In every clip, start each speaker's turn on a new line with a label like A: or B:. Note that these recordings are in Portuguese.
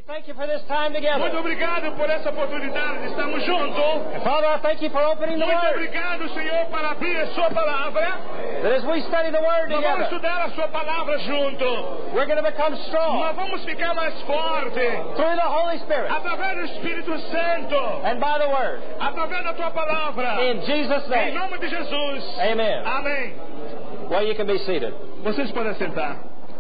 A: thank you for this time together.
B: Muito obrigado por essa oportunidade de estarmos juntos.
A: Father, I thank you for opening the
B: Muito
A: Word.
B: obrigado, Senhor, para abrir a sua palavra.
A: That as we study the Word
B: Nós vamos
A: together,
B: estudar a sua palavra junto.
A: we're going to become strong
B: Nós vamos ficar mais fortes
A: through the Holy Spirit
B: através do Espírito Santo,
A: and by the Word.
B: através da tua palavra.
A: In Jesus'
B: Em
A: name.
B: nome de Jesus.
A: Amen.
B: Amém.
A: Well, you can be seated.
B: Vocês podem sentar.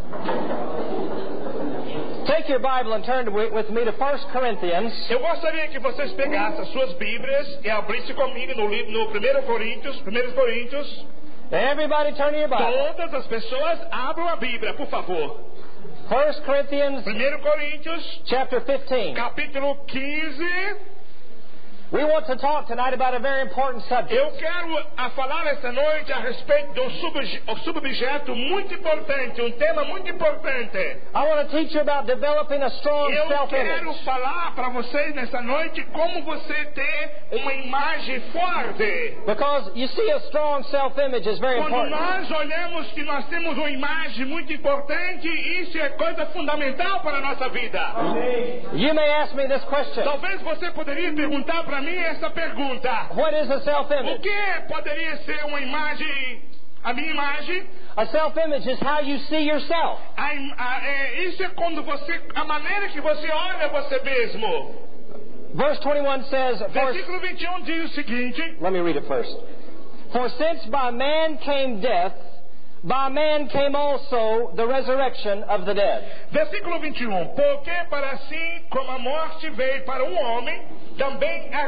A: Take your Bible and turn with me to 1 Corinthians.
B: Eu gostaria que vocês pegassem as suas Bíblias e abrissem comigo no livro, no 1 Coríntios.
A: Everybody turn to your Bible.
B: Todas as pessoas abram a Bíblia, por favor.
A: 1 Corinthians
B: 1 Coríntios,
A: chapter 15.
B: capítulo 15.
A: We want to talk tonight about a very important subject.
B: Eu quero falar esta noite a respeito de um subobjeto muito importante, um tema muito importante.
A: I want to teach you about developing a strong
B: Eu quero
A: self-image.
B: falar para vocês nessa noite como você ter uma imagem forte.
A: Because you see, a strong self-image is very
B: Quando
A: important.
B: nós olhamos que nós temos uma imagem muito importante, isso é coisa fundamental para a nossa vida.
A: You may ask me this question.
B: Talvez você poderia perguntar para mim essa pergunta.
A: What is a
B: O
A: self-image?
B: que poderia ser uma imagem, a minha imagem?
A: A self-image is how you see yourself.
B: Isso é quando você, a maneira que você olha você mesmo.
A: Verse 21 says,
B: Versículo 21 diz o seguinte.
A: let me read it first. For since by man came death, by man came also the resurrection of the dead.
B: Versículo 21. Porque para assim como a morte veio para um homem, também a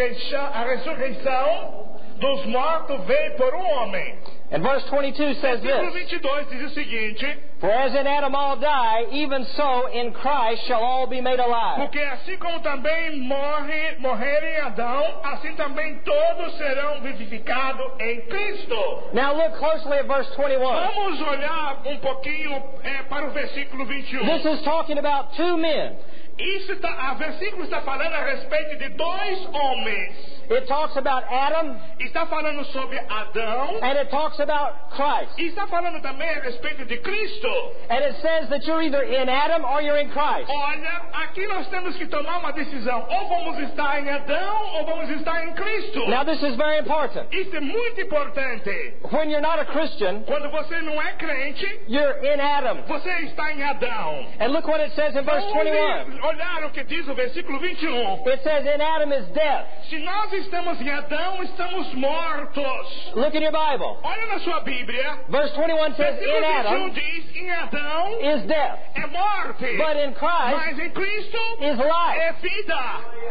B: ressurreição dos mortos veio por um homem.
A: And verse 22 says
B: Versículo
A: this,
B: 22 diz o seguinte.
A: For as in Adam all die, even so in Christ shall all be made alive.
B: Porque assim como também morreram em Adão, assim também todos serão vivificados em Cristo.
A: Now look closely at verse 21.
B: Vamos olhar um pouquinho para o versículo 21.
A: This is talking about two men.
B: O versículo está falando a respeito de dois homens.
A: It talks about Adam
B: Está falando sobre Adão.
A: and it talks about Christ.
B: E está falando também a respeito de Cristo.
A: And it says that you're either in Adam or you're in Christ.
B: Olha, aqui nós temos que tomar uma decisão. Ou vamos estar em Adão ou vamos estar em Cristo.
A: Now this is very important.
B: Isso é muito importante.
A: When you're not a Christian,
B: Quando você não é crente,
A: you're in Adam.
B: você está em Adão.
A: And look what it says in verse 21.
B: Olhar o que diz o versículo 21.
A: It says in Adam is death.
B: Se nós estamos em Adão, estamos mortos.
A: Look in your Bible.
B: Olha na sua Bíblia.
A: Verse 21 says in
B: Versículo 21
A: Adam
B: diz, em Adão
A: is death.
B: é morte.
A: But in Christ
B: Mas em Cristo
A: is life.
B: é vida.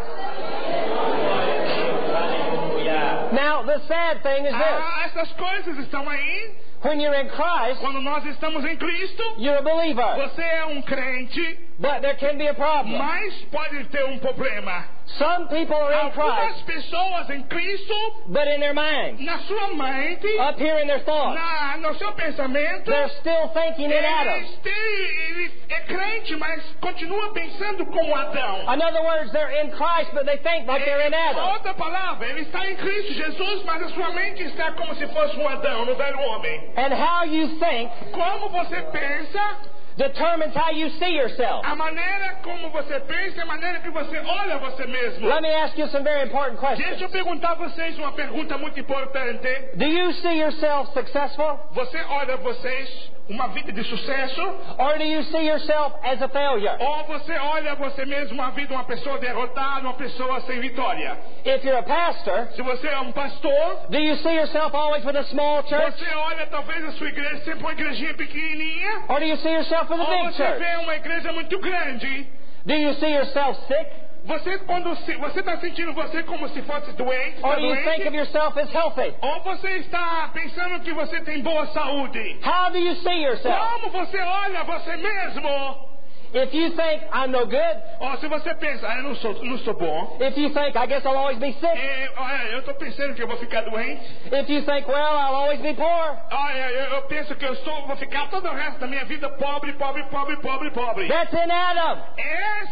A: Now the sad thing is this.
B: Essas coisas estão aí.
A: When you're in Christ,
B: Quando nós estamos em Cristo,
A: you're a believer.
B: você é um crente,
A: But there can be a problem.
B: mas pode ter um problema.
A: Some people are in
B: Algumas
A: Christ,
B: pessoas em Cristo,
A: but in their mind,
B: na sua mente,
A: up here in their thoughts,
B: no seu pensamento,
A: they're still thinking in Adam.
B: ele é crente, mas continua pensando como Adão.
A: In other words, they're in Christ, but they think like they're in Adam.
B: Outra palavra, ele está em Cristo Jesus, mas a sua mente está como se fosse um Adão, no velho homem.
A: And how you think
B: Como você pensa,
A: determines how you see yourself.
B: a maneira como você pensa, é a maneira que você olha você mesmo.
A: Let me ask you some very important
B: Deixa
A: questions.
B: eu perguntar a vocês uma pergunta muito importante.
A: Do you see yourself successful?
B: Você olha vocês uma vida de sucesso?
A: Or do you see yourself as a failure?
B: Ou você olha você mesmo uma vida, uma pessoa derrotada, uma pessoa sem vitória?
A: If you're a pastor,
B: Se você é um pastor,
A: do you see yourself always with a small church?
B: você olha talvez a sua igreja sempre uma igrejinha pequenininha?
A: Or do you see yourself with a
B: Ou
A: big
B: você
A: church?
B: vê uma igreja muito grande?
A: Do you see yourself sick?
B: Você está sentindo você como se fosse doente? Está
A: Or do you think of
B: doente?
A: yourself as healthy?
B: Ou você está pensando que você tem boa saúde?
A: How do you see yourself?
B: Como você olha você mesmo?
A: If you think I'm no good,
B: Ou se você pensa, eu não sou bom.
A: if you think I guess I'll always be sick,
B: Olha, eu estou pensando que eu vou ficar doente.
A: if you think, well, I'll always be poor,
B: Olha, eu penso que vou ficar todo o resto da minha vida pobre.
A: that's in Adam.
B: Essa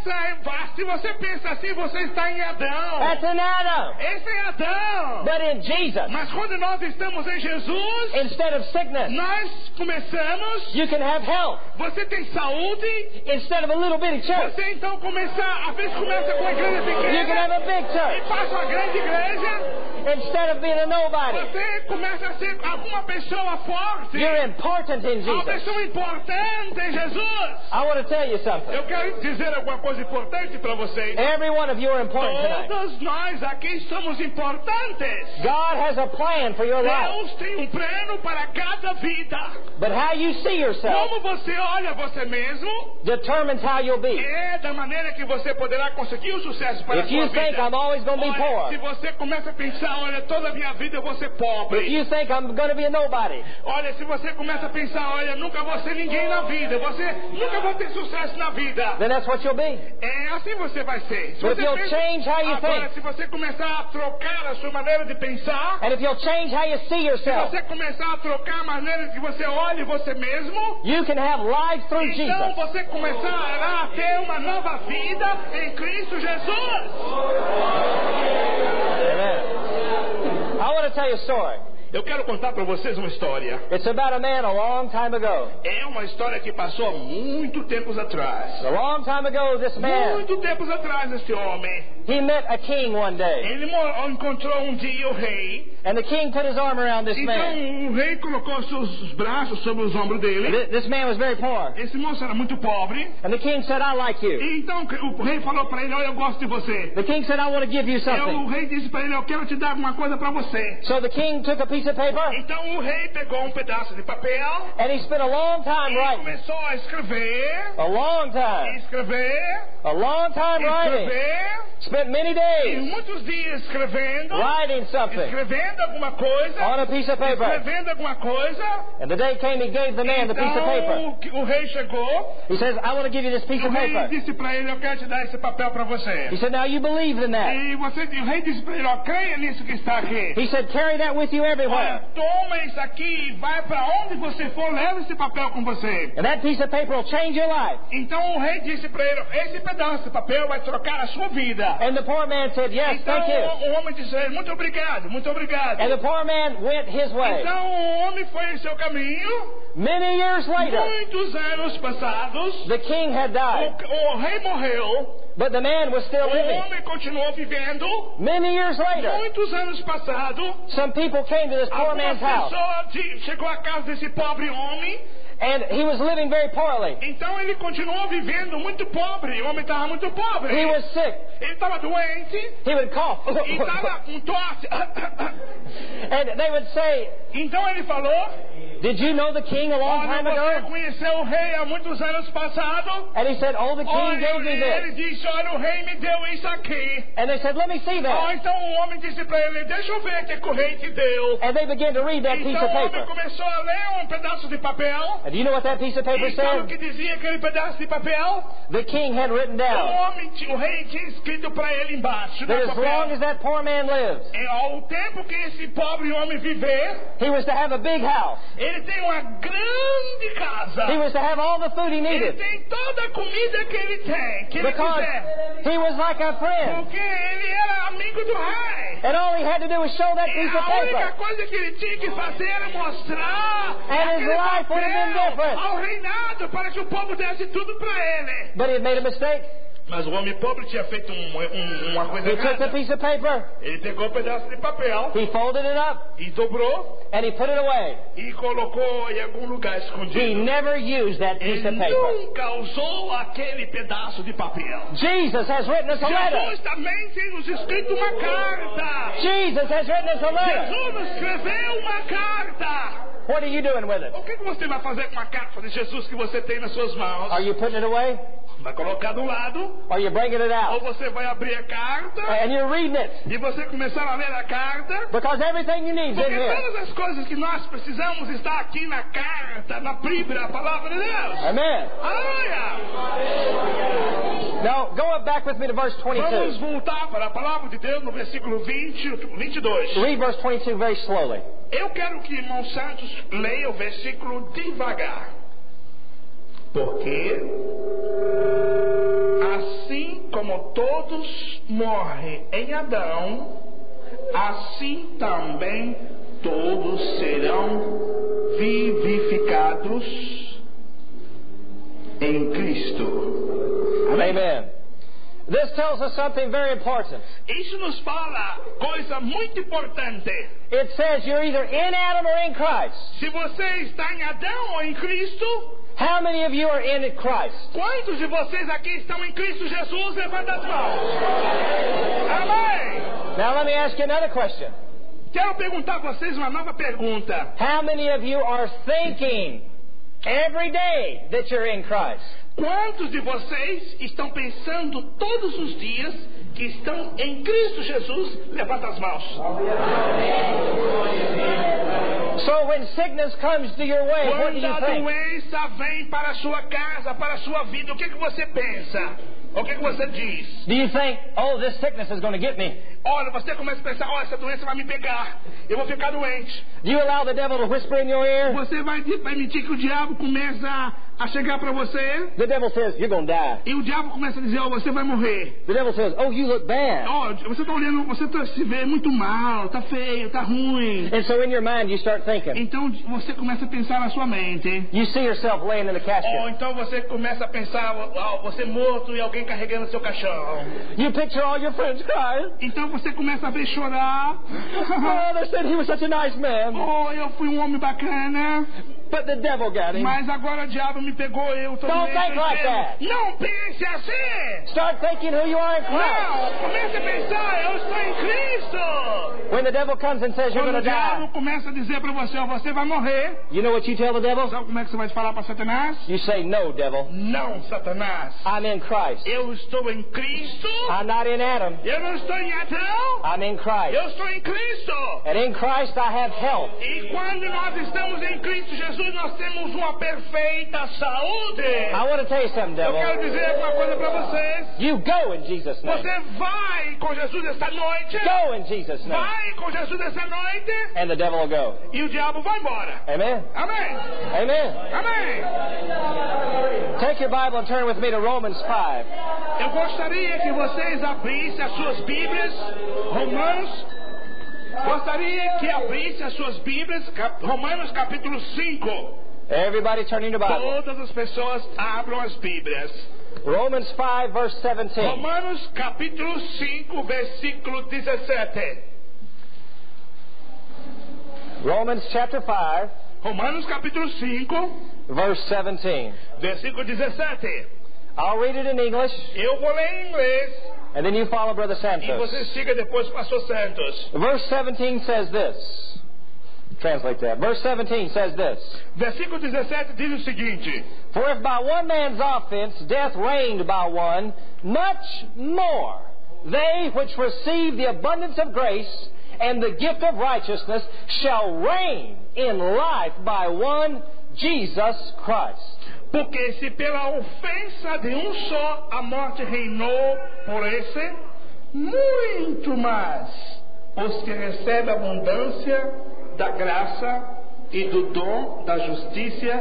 B: se você pensa assim, você está em Adão.
A: That's in Adam.
B: Esse é Adão.
A: But in Jesus,
B: Mas quando nós estamos em Jesus,
A: instead of sickness,
B: nós começamos,
A: you can have health.
B: você tem saúde,
A: Instead of a little bitty church,
B: você então começa com a igreja
A: you can have
B: pequena
A: a big
B: e
A: church.
B: passa a grande igreja,
A: Instead of being a nobody,
B: você começa a ser uma pessoa forte,
A: you're important in
B: uma
A: Jesus.
B: pessoa importante em Jesus.
A: I want to tell you something.
B: Eu quero dizer alguma coisa importante para vocês.
A: Every one of you are important tonight.
B: Todos nós aqui somos importantes.
A: God has a plan for your life.
B: Deus tem plano para cada vida.
A: But how you see yourself
B: Como você olha você mesmo,
A: determines how you'll be.
B: é da maneira que você poderá conseguir o sucesso para a
A: If
B: sua
A: you think
B: vida.
A: I'm always going to be
B: Olha, se
A: poor,
B: você começa a pensar, olha, toda a minha vida eu vou ser
A: if
B: pobre.
A: you think I'm going to be a nobody,
B: Olha, se você começa a pensar, olha, nunca vou ser ninguém na vida, você nunca vai ter sucesso na vida.
A: then that's what you'll be.
B: É assim você vai ser. Se
A: But if
B: você
A: you'll
B: pensa-
A: change how you
B: Agora,
A: think,
B: se você começar a trocar a sua maneira de pensar,
A: and if you'll change how you see
B: se
A: yourself,
B: você começar a trocar a maneira que você olha você mesmo,
A: you can have life through
B: então
A: Jesus.
B: você começará a ter uma nova vida em Cristo Jesus.
A: Amen. I want to tell you a story.
B: Eu quero contar para vocês uma história.
A: It's about a man a long time ago.
B: É uma história que passou há muito tempos atrás.
A: A long time ago, this man,
B: Muito tempos atrás, este homem,
A: he met a king one day.
B: ele encontrou um dia o rei.
A: And the king put his arm around this man.
B: Então o rei colocou seus braços sobre os ombros dele.
A: This man was very poor.
B: Esse moço era muito pobre.
A: And the king said, I like you.
B: E então o rei falou para ele, olha, eu gosto de você.
A: The king said, I want to give you
B: O
A: something.
B: rei disse para ele, eu quero te dar alguma coisa para você.
A: So the king took a piece of paper,
B: Então o rei pegou um pedaço de papel
A: and he spent a long time
B: e
A: writing.
B: começou a escrever,
A: A long time.
B: escrever,
A: A long time writing.
B: escrever,
A: Spent many
B: e
A: days
B: muitos dias escrevendo,
A: writing something
B: escrevendo alguma coisa,
A: on a piece of paper.
B: escrevendo alguma coisa.
A: And the day came, he gave the man the piece of paper.
B: Então o rei chegou
A: He says, I want to give you this piece
B: e o
A: of
B: rei
A: paper.
B: disse para ele, eu quero te dar esse papel para você.
A: He said, now you believe in that.
B: E o rei disse para ele, ó, creia nisso que está aqui.
A: He said, carry that with you everywhere.
B: Olha, toma isso aqui e vai para onde você for, leva esse papel com você.
A: And that piece of paper will change your life.
B: Então o rei disse para ele, esse pedaço de papel vai trocar a sua vida.
A: And the poor man said, yes,
B: Então
A: thank you.
B: o homem disse a ele, muito obrigado, muito obrigado.
A: And the poor man went his way.
B: Então o homem foi em seu caminho.
A: Many years later,
B: Muitos anos passados,
A: the king had died,
B: o rei morreu.
A: but the man was still
B: O
A: living.
B: homem continuou vivendo.
A: Many years later,
B: Muitos anos passados,
A: some people came to this poor
B: alguma
A: man's house,
B: pessoa chegou à casa desse pobre homem.
A: and he was living very poorly.
B: Então ele continuou vivendo muito pobre. O homem estava muito pobre.
A: He was sick.
B: Ele estava doente.
A: He would cough.
B: E estava com tosse.
A: And they would say,
B: Então ele falou,
A: did you know the king a long
B: olha,
A: time
B: você
A: ago?
B: conheceu o rei há muitos anos passados.
A: And he said, oh, the king
B: Olha,
A: gave me
B: ele
A: this.
B: disse, olha, o rei me deu isso aqui.
A: And they said, let me see that.
B: Então o homem disse para ele, deixa eu ver o que o rei te deu.
A: And they began to read that piece
B: Então
A: of
B: o homem
A: paper.
B: começou a ler um pedaço de papel.
A: And do you know what that piece of paper
B: E sabe o
A: said?
B: que dizia aquele pedaço de papel?
A: The king had written down
B: O rei tinha escrito para ele embaixo
A: that
B: no
A: as long
B: papel.
A: as that poor man lives,
B: Ao tempo que esse pobre homem viver,
A: he was to have a big house.
B: ele tem uma grande casa.
A: He was to have all the food he
B: Ele
A: needed.
B: tem toda a comida que ele tem, que ele
A: Because
B: quiser.
A: he was like a friend.
B: Porque ele era amigo do rei.
A: And all he had to do was show that
B: E
A: piece of
B: a única
A: paper.
B: coisa que ele tinha que fazer era mostrar
A: And his
B: aquele
A: life would have been
B: papel
A: different.
B: ao reinado para que o povo desse tudo para ele.
A: But he had made a mistake.
B: Mas o homem pobre tinha feito uma coisa
A: He took the
B: errada.
A: piece of paper,
B: Ele pegou um pedaço de papel
A: he folded it up,
B: e dobrou
A: and he put it away.
B: e colocou em algum lugar
A: He
B: escondido.
A: never used that piece
B: Ele
A: of paper.
B: nunca usou aquele pedaço de papel.
A: Jesus has written us a letter.
B: Jesus também tem nos escrito uma carta.
A: Jesus has written us a letter.
B: Jesus nos escreveu uma carta.
A: What are you doing with it?
B: O que você vai fazer com a carta de Jesus que você tem nas suas mãos?
A: Are you putting it away?
B: Vai colocar do lado,
A: Or are you bringing it
B: ou
A: out?
B: você vai abrir a carta
A: And you're reading it.
B: e você começar a ler a carta.
A: Because everything you need is in
B: Porque
A: here.
B: todas as coisas que nós precisamos está aqui na carta, na Bíblia, a palavra de Deus.
A: Amen.
B: Aleluia!
A: Now, go up back with me to verse
B: Vamos
A: 22.
B: voltar para a palavra de Deus no versículo 22.
A: Read verse 22 very slowly.
B: Eu quero que irmão Santos leia o versículo devagar. Porque assim como todos morrem em Adão, assim também todos serão vivificados em Cristo. Amém.
A: Amen. This tells us something very important.
B: Isso nos fala coisa muito importante.
A: It says you're either in Adam or in Christ.
B: Se você está em Adão ou em Cristo,
A: How many of you are in Christ?
B: quantos de vocês aqui estão em Cristo Jesus? Levanta as mãos. Amém.
A: Now let me ask you another question.
B: Quero perguntar a vocês uma nova pergunta.
A: How many of you are thinking every day that you're in Christ?
B: Quantos de vocês estão pensando todos os dias que estão em Cristo Jesus? Levanta as mãos.
A: So when sickness comes to your way, what do
B: Quando
A: you
B: a
A: think?
B: doença vem para a sua casa, para a sua vida, o que você pensa? O que você diz?
A: Do you think, oh, this sickness is going to get me?
B: Olha, você começa a pensar, olha, essa doença vai me pegar. Eu vou ficar doente.
A: Do you allow the devil to whisper in your ear?
B: Você vai permitir que o diabo comece a chegar para você?
A: The devil says, you're going to die.
B: E o diabo começa a dizer, ó, você vai morrer.
A: The devil says, oh, you look bad.
B: Ó, você está olhando, se vê muito mal, tá feio, tá ruim.
A: And so in your mind you start thinking.
B: Então você começa a pensar na sua mente.
A: You see yourself laying in the
B: Ou
A: casket.
B: então você começa a pensar, ó, você morto e alguém carregando seu caixão.
A: You picture all your friends crying.
B: Então você começa a ver chorar.
A: Oh, they said he was such a nice man.
B: Oh, eu fui um homem bacana,
A: But the devil got him.
B: mas agora o diabo me pegou, eu tô
A: Don't
B: doente,
A: think like
B: enfermo.
A: that.
B: Não pense assim.
A: Start thinking who you are in Christ.
B: Não, comece a pensar, eu estou em Cristo.
A: When the devil comes and says you're
B: Quando
A: going
B: o
A: to
B: diabo
A: die,
B: começa a dizer para você, ó, você vai morrer.
A: you know what you tell the devil?
B: Sabe como é que você vai falar para Satanás?
A: You say, no, devil.
B: Não, Satanás.
A: I'm in Christ.
B: Eu estou em Cristo.
A: I'm not in Adam.
B: Eu não estou em Adão.
A: I'm in Christ.
B: Eu estou em Cristo.
A: And in Christ I have health.
B: E quando nós estamos em Cristo Jesus, nós temos uma perfeita saúde.
A: I want to tell you something,
B: Eu
A: devil.
B: quero dizer uma coisa para vocês.
A: You go in Jesus' name.
B: Você vai com Jesus esta noite.
A: Go in Jesus' name.
B: Vai com Jesus esta noite.
A: And the devil will go.
B: E o diabo vai embora.
A: Amen.
B: Amém.
A: Amen.
B: Amém.
A: Take your Bible and turn with me to Romans 5.
B: Eu gostaria que vocês abrissem as suas Bíblias. Romanos. Gostaria que abrissem as suas Bíblias. Romanos capítulo 5.
A: Everybody turning your Bible.
B: Todas as pessoas abram as Bíblias.
A: Romans 5 verse 17.
B: Romanos capítulo 5, versículo 17.
A: Romans chapter 5
B: Romanos capítulo 5,
A: verse 17.
B: versículo 17.
A: I'll read it in English
B: Eu vou ler em inglês
A: and then you follow Brother
B: e
A: Santos.
B: você siga depois, Pastor Santos.
A: Verse 17 says this. Translate that. Verse 17 says this.
B: Versículo 17 diz o seguinte:
A: For if by one man's offense death reigned by one, much more they which receive the abundance of grace and the gift of righteousness shall reign in life by one, Jesus Christ.
B: Porque se pela ofensa de um só a morte reinou por esse, muito mais os que recebem a abundância da graça e do dom da justiça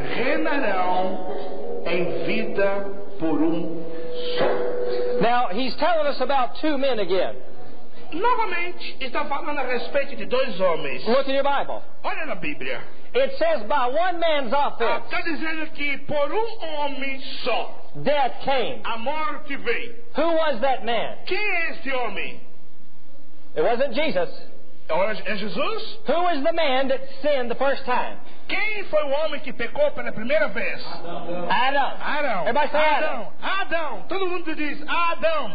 B: reinarão em vida por só.
A: Now, he's telling us about two men again.
B: Novamente, está falando a respeito de dois homens.
A: Look in your Bible.
B: Olha na Bíblia.
A: It says by one man's offense,
B: Está dizendo que por homem só
A: death came.
B: a morte veio.
A: Who was that man?
B: Quem é este homem?
A: It wasn't Jesus.
B: É Jesus?
A: Who was the man that sinned the first time?
B: Quem foi o homem que pecou pela primeira vez?
A: Adam.
B: Adão.
A: Everybody say Adam.
B: Adão. Todo mundo diz Adão.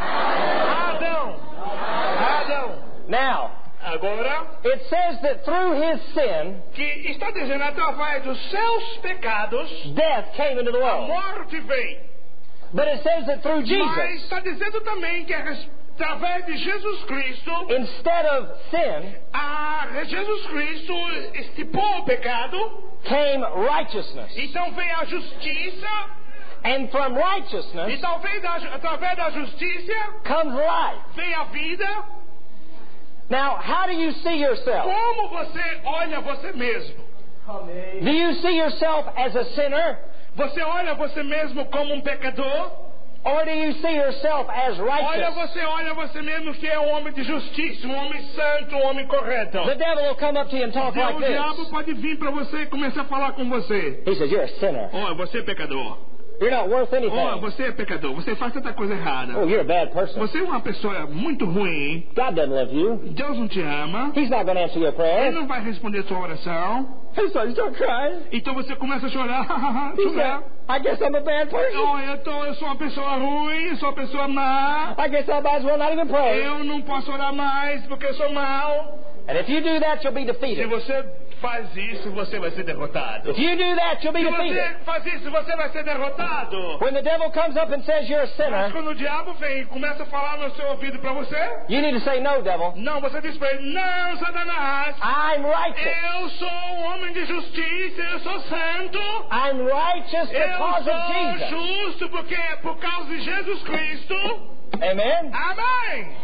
B: Adão. Adão.
A: Now,
B: Agora,
A: it says that through his sin,
B: que está dizendo através dos seus pecados,
A: death came into the
B: a
A: world.
B: morte veio.
A: But it says that through
B: Mas
A: Jesus,
B: está dizendo também que através de Jesus Cristo,
A: instead of sin,
B: Jesus Cristo estipou o pecado,
A: came righteousness.
B: então veio a justiça,
A: And from righteousness
B: e talvez através da justiça
A: comes life.
B: veio a vida.
A: Now, how do you see yourself?
B: Como você olha você mesmo?
A: Do you see yourself as a sinner?
B: Você olha você mesmo como um pecador?
A: Or do you see yourself as righteous?
B: Olha você mesmo que é um homem de justiça, um homem santo, um homem correto.
A: The devil will come up to you and talk like
B: O diabo
A: this.
B: pode vir para você e começar a falar com você.
A: He says, you're a sinner.
B: Você é pecador.
A: You're not worth anything.
B: Você é pecador. Você faz tanta coisa errada.
A: Oh, you're a bad person.
B: Você é uma pessoa muito ruim.
A: God doesn't love you.
B: Deus não te ama.
A: He's not going to answer your
B: Ele
A: prayer.
B: não vai responder sua oração.
A: He says, you start crying.
B: Então você começa a chorar.
A: He said, I guess I'm a bad person.
B: Eu sou uma pessoa ruim, sou uma pessoa má.
A: I guess I might as well not even pray.
B: Eu não posso orar mais porque eu sou mau.
A: And if you do that, you'll be
B: Se
A: defeated.
B: você faz isso, você vai ser derrotado.
A: If you do that, you'll be
B: Se
A: defeated.
B: você faz isso, você vai ser derrotado.
A: When the devil comes up and says you're a
B: Mas
A: sinner,
B: quando o diabo vem e começa a falar no seu ouvido para você,
A: you need to say, no, devil.
B: não, você diz para ele, não, Satanás,
A: I'm righteous.
B: eu sou um homem de justiça, eu sou santo,
A: I'm righteous
B: eu
A: because of
B: sou
A: Jesus.
B: justo porque é por causa de Jesus Cristo.
A: Amen?
B: Amém.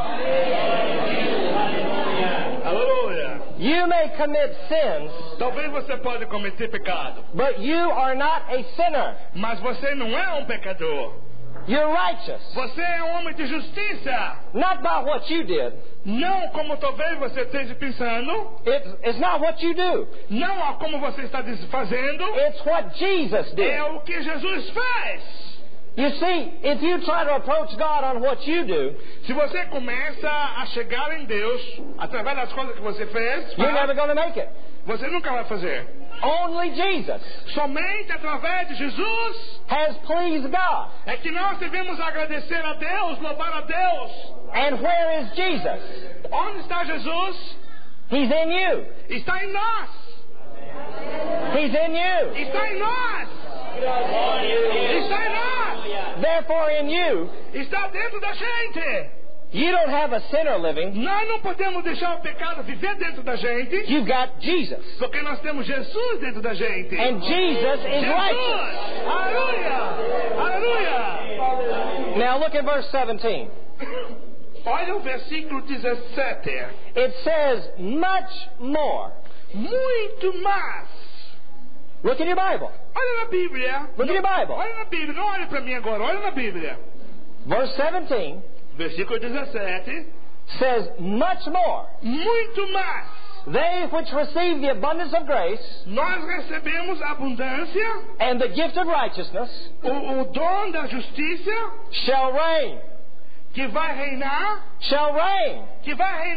B: Aleluia.
A: You may commit sins,
B: Talvez você pode cometer pecado,
A: but you are not a sinner.
B: mas você não é um pecador.
A: You're righteous.
B: Você é um homem de justiça.
A: Not by what you did.
B: Não como talvez você esteja pensando,
A: It's not what you do.
B: não a como você está fazendo,
A: It's what Jesus did.
B: é o que Jesus fez.
A: You see, if you try to approach God on what you do,
B: Se você começa a chegar em Deus através das coisas que você fez,
A: you're never going to make it.
B: você nunca vai fazer.
A: Only Jesus
B: Somente através de Jesus
A: has pleased God.
B: é que nós devemos agradecer a Deus, louvar a Deus.
A: And where is Jesus?
B: Onde está Jesus?
A: He's in you.
B: Está em nós.
A: He's in you.
B: Está em nós. Está em nós.
A: Therefore, in you,
B: Está dentro da gente.
A: you don't have a sinner living.
B: Nós não podemos deixar o pecado viver dentro da gente,
A: You've got Jesus.
B: porque nós temos Jesus dentro da gente.
A: And Jesus is righteous.
B: Aleluia! Aleluia!
A: Now look at verse 17.
B: Olha o versículo 17.
A: It says, much more.
B: Muito mais.
A: Look in your Bible.
B: Olha na Bíblia.
A: Look in your Bible.
B: Olha na Bíblia. Não olhe para mim agora. Olha na Bíblia.
A: Verse 17
B: Versículo 17.
A: says, much more.
B: Muito mais.
A: They which receive the abundance of grace
B: Nós recebemos a abundância,
A: and the gift of righteousness
B: o dom da justiça,
A: shall reign.
B: que vai reinar,
A: In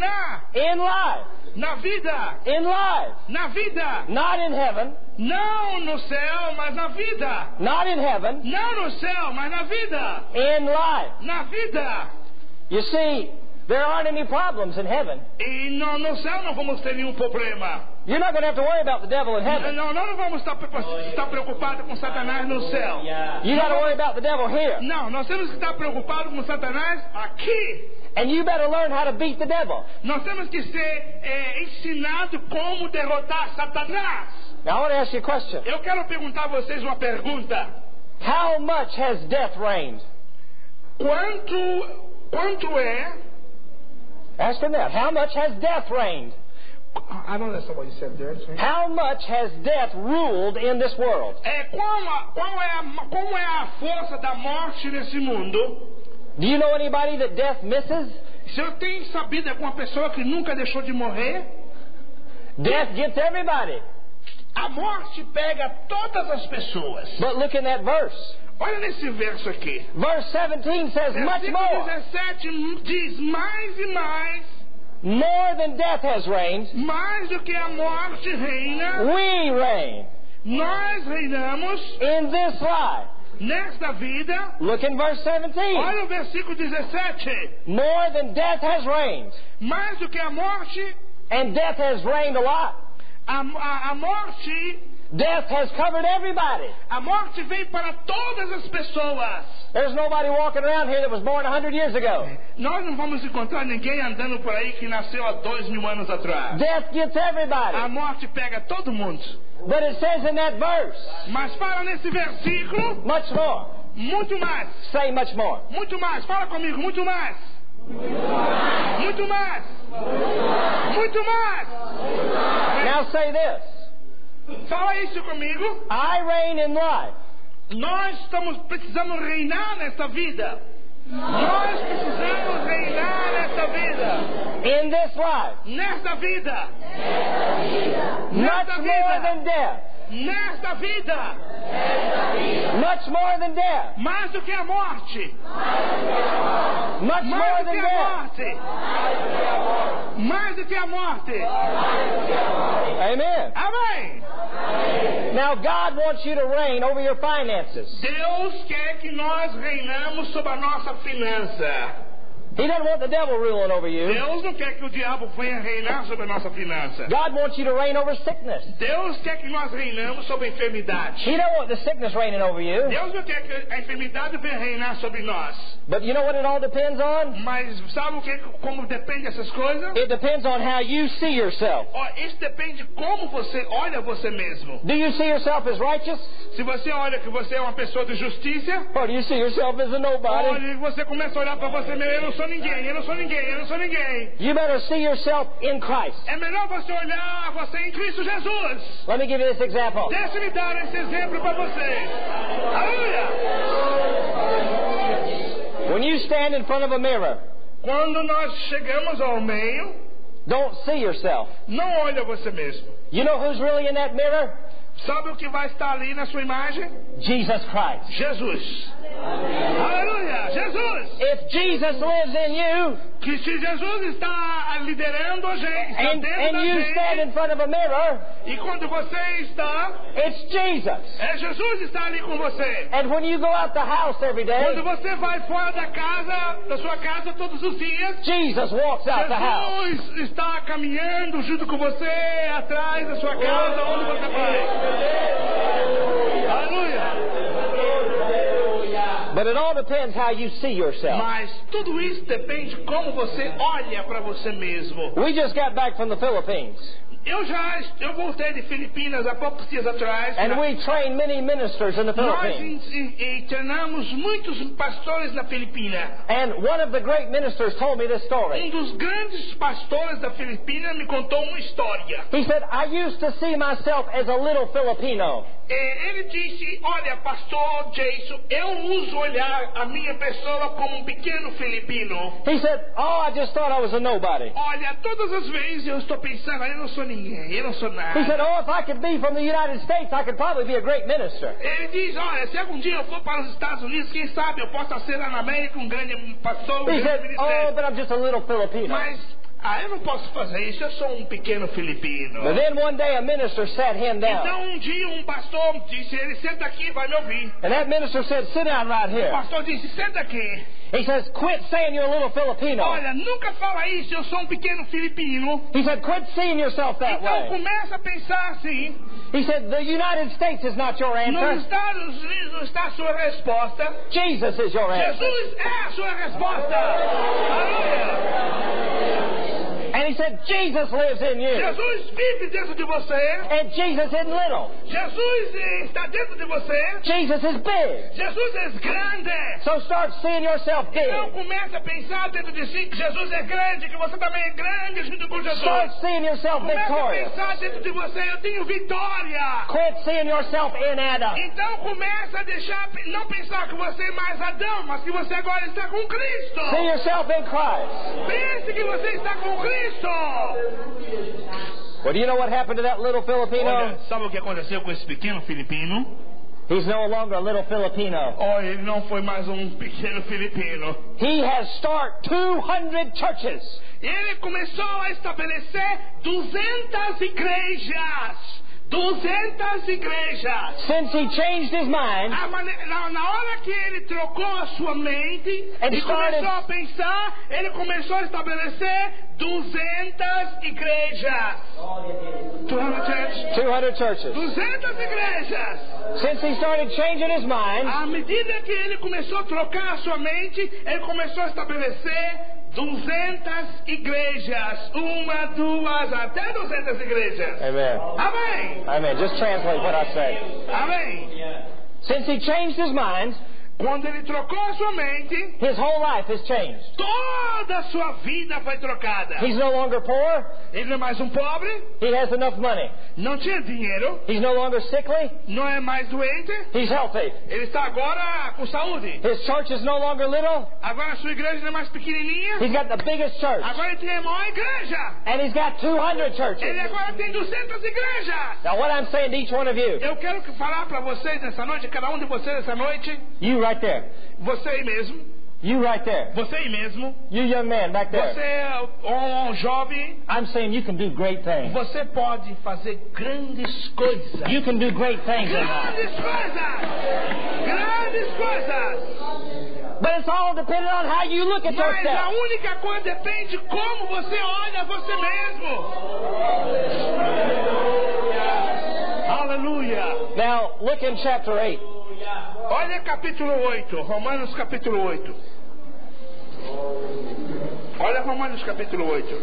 A: life.
B: na vida.
A: In life.
B: Na vida.
A: Not in heaven.
B: Não no céu, mas na vida.
A: Not in heaven.
B: Não no céu, mas na vida.
A: In life.
B: Na vida.
A: You see, there aren't any problems in heaven.
B: E no céu não vamos ter nenhum problema.
A: You're not going to have to worry about the devil in heaven.
B: Não vamos estar preocupados com Satanás no céu.
A: You got to worry about the devil here.
B: Não, nós temos que estar preocupados com Satanás aqui.
A: And you better learn how to beat the devil.
B: Nós temos que ser ensinados como derrotar Satanás.
A: Now I want to ask you a question.
B: Eu quero perguntar a vocês uma pergunta.
A: How much has death reigned?
B: Quanto é?
A: Ask him that. How much has death reigned?
B: I don't know what you said there.
A: How much has death ruled in this world?
B: Como é a força da morte nesse mundo?
A: Do you know anybody that death misses?
B: Se eu tenho sabido alguma pessoa que nunca deixou de morrer,
A: Death gets everybody.
B: a morte pega todas as pessoas.
A: But look in that verse.
B: Olha nesse verso aqui.
A: Verse 17 says much
B: Versículo
A: more.
B: 17 diz mais e mais,
A: More than death has reigned,
B: mais do que a morte reina,
A: we reign
B: nós reinamos
A: in this life.
B: nesta vida.
A: Look in verse 17.
B: Olha o versículo 17.
A: More than death has reigned.
B: Mais do que a morte,
A: And death has reigned a lot.
B: a morte,
A: Death has covered everybody.
B: a morte vem para todas as pessoas.
A: There's nobody walking around here that was born 100 years ago.
B: Nós não vamos encontrar ninguém andando por aí que nasceu há 2000 anos atrás.
A: Death gets
B: A
A: everybody.
B: morte pega todo mundo.
A: But it says in that verse,
B: Mas fala nesse versículo,
A: much more.
B: muito mais.
A: Say much more.
B: Muito mais. Fala comigo, muito mais. Muito mais. Muito mais.
A: Now say this.
B: Fala isso comigo.
A: I reign in life.
B: Nós precisamos reinar nesta vida. Nós precisamos reinar nesta vida.
A: In this life.
B: Nesta vida.
A: Much more than death.
B: Nesta vida.
A: Much more than death.
B: Mais do que a morte.
A: Much more
B: Mais do
A: than
B: que a
A: death.
B: morte. Mais do que a morte.
A: Amen.
B: Amém.
A: Now God wants you to reign over your finances.
B: Deus quer que nós reinamos sobre a nossa finança.
A: He doesn't want the devil ruling over you.
B: Deus não quer que o diabo venha reinar sobre a nossa finança.
A: God wants you to reign over sickness.
B: Deus quer que nós reinamos sobre a enfermidade.
A: He don't want the sickness reigning over you.
B: Deus não quer que a enfermidade venha reinar sobre nós.
A: But you know what it all depends on?
B: Mas sabe como depende dessas coisas?
A: It depends on how you see yourself.
B: Isso depende de como você olha você mesmo.
A: Do you see yourself as righteous?
B: Se você olha que você é uma pessoa de justiça,
A: Or do you see yourself as a nobody?
B: olha, você começa a olhar para você mesmo, eu não sou ninguém, eu não sou ninguém, eu não sou ninguém.
A: You better see yourself in Christ.
B: É melhor você olhar você em Cristo Jesus.
A: Let me give you this example.
B: Deixa-me dar esse exemplo para você. Aleluia!
A: When you stand in front of a mirror,
B: Quando nós chegamos ao meio,
A: don't see yourself.
B: não olha você mesmo.
A: You know who's really in that mirror?
B: Sabe o que vai estar ali na sua imagem?
A: Jesus Christ.
B: Jesus. Aleluia! Jesus!
A: If Jesus lives in you,
B: Que se Jesus está liderando a gente, está
A: and
B: dentro da
A: you stand
B: gente,
A: in front of a mirror,
B: e quando você está,
A: it's Jesus.
B: Jesus está ali com você.
A: And when you go out the house every day,
B: Quando você vai fora da sua casa todos os dias,
A: Jesus walks out the house.
B: Jesus está caminhando junto com você, atrás da sua casa, onde você vai. Aleluia!
A: But it all depends how you see yourself.
B: Mas tudo isso depende de como você olha para você mesmo.
A: We just got back from the Philippines,
B: Eu voltei de Filipinas há poucos dias atrás.
A: and we trained many ministers in the
B: Nós
A: Philippines.
B: treinamos muitos pastores na Filipina.
A: And one of the great ministers told me this story.
B: Dos grandes pastores da Filipina me contou uma história.
A: He said, I used to see myself as a little Filipino.
B: Ele disse, olha, pastor Jason, eu uso olhar a minha pessoa como um pequeno filipino.
A: He said, oh, I just thought I was a nobody.
B: Olha, todas as vezes eu estou pensando, eu não sou ninguém, eu não sou nada.
A: He said, oh, if I could be from the United States, I could probably be a great minister.
B: Ele diz, olha, se algum dia eu for para os Estados Unidos, quem sabe eu possa ser lá na América um grande pastor, um
A: He
B: grande
A: said, oh,
B: ministério.
A: but I'm just a little Filipino.
B: Mas, eu não posso fazer isso, eu sou um pequeno filipino.
A: But then one day a minister sat him down.
B: Então dia um pastor disse, ele senta aqui e vai me ouvir.
A: And that minister said, sit down right
B: O
A: here.
B: pastor disse, senta aqui.
A: He says, quit saying you're a little Filipino.
B: Olha, nunca fala isso, eu sou um pequeno filipino.
A: He said, quit seeing yourself that
B: Então
A: way.
B: começa a pensar assim.
A: He said, the United States is not your
B: Nos
A: answer.
B: Estados Unidos não está a sua resposta.
A: Jesus is your answer.
B: Jesus é a sua resposta. Aleluia.
A: And he said, Jesus lives in you.
B: Jesus vive dentro de você.
A: And Jesus isn't little.
B: Jesus está dentro de você.
A: Jesus is big.
B: Jesus é grande.
A: So start seeing yourself
B: Então
A: big.
B: começa a pensar dentro de si que Jesus é grande, que você também é grande junto com Jesus.
A: Start seeing yourself
B: Começa a
A: victorious.
B: pensar dentro de você, eu tenho vitória.
A: Quit seeing yourself in Adam.
B: Então começa a deixar, não pensar que você é mais Adão, mas que você agora está com Cristo.
A: See yourself in Christ.
B: Pense que você está com Cristo.
A: Well, do you know what happened to that little Filipino?
B: Olha, sabe o que aconteceu com esse pequeno filipino?
A: He's no longer a little Filipino.
B: Olha, ele não foi mais um pequeno filipino.
A: He has started 200 churches.
B: Ele começou a estabelecer 200 igrejas. 200 igrejas.
A: Since he changed his mind
B: Na hora que ele trocou a sua mente
A: And
B: e
A: started-
B: começou a pensar, ele começou a estabelecer 200 igrejas. 200 churches.
A: 200 churches.
B: 200 igrejas.
A: Since he started changing his mind,
B: À medida que ele começou a trocar a sua mente, ele começou a estabelecer 200 igrejas. 1, 2, até 200 igrejas.
A: Amen.
B: Amém.
A: Amen. Just translate what I say.
B: Amém.
A: Since he changed his mind,
B: Quando ele trocou a sua mente,
A: his whole life is changed.
B: toda a sua vida foi trocada.
A: He's no longer poor.
B: Ele não é mais um pobre,
A: He has enough money.
B: não tinha dinheiro,
A: He's no longer sickly.
B: não é mais doente,
A: He's healthy.
B: ele está agora com saúde.
A: His church is no longer little.
B: Agora a sua igreja não é mais pequenininha,
A: He's got the biggest church.
B: agora ele tem a maior igreja.
A: And he's got 200 churches.
B: Ele agora tem 200 igrejas.
A: Now what I'm saying to each one of you,
B: Eu quero falar para vocês nessa noite, cada um de vocês nessa noite,
A: you right there,
B: você aí mesmo,
A: you right there,
B: você aí mesmo,
A: you young man back
B: você
A: there,
B: é um jovem,
A: I'm saying you can do great things.
B: você pode fazer grandes coisas.
A: You can do great things in life.
B: Grandes coisas! Grandes coisas!
A: But it's all dependent on how you look at
B: Mas a
A: yourself.
B: única coisa depende de como você olha você mesmo. Aleluia!
A: Now look in chapter 8.
B: Olha capítulo 8, Romanos capítulo 8. Olha Romanos capítulo 8.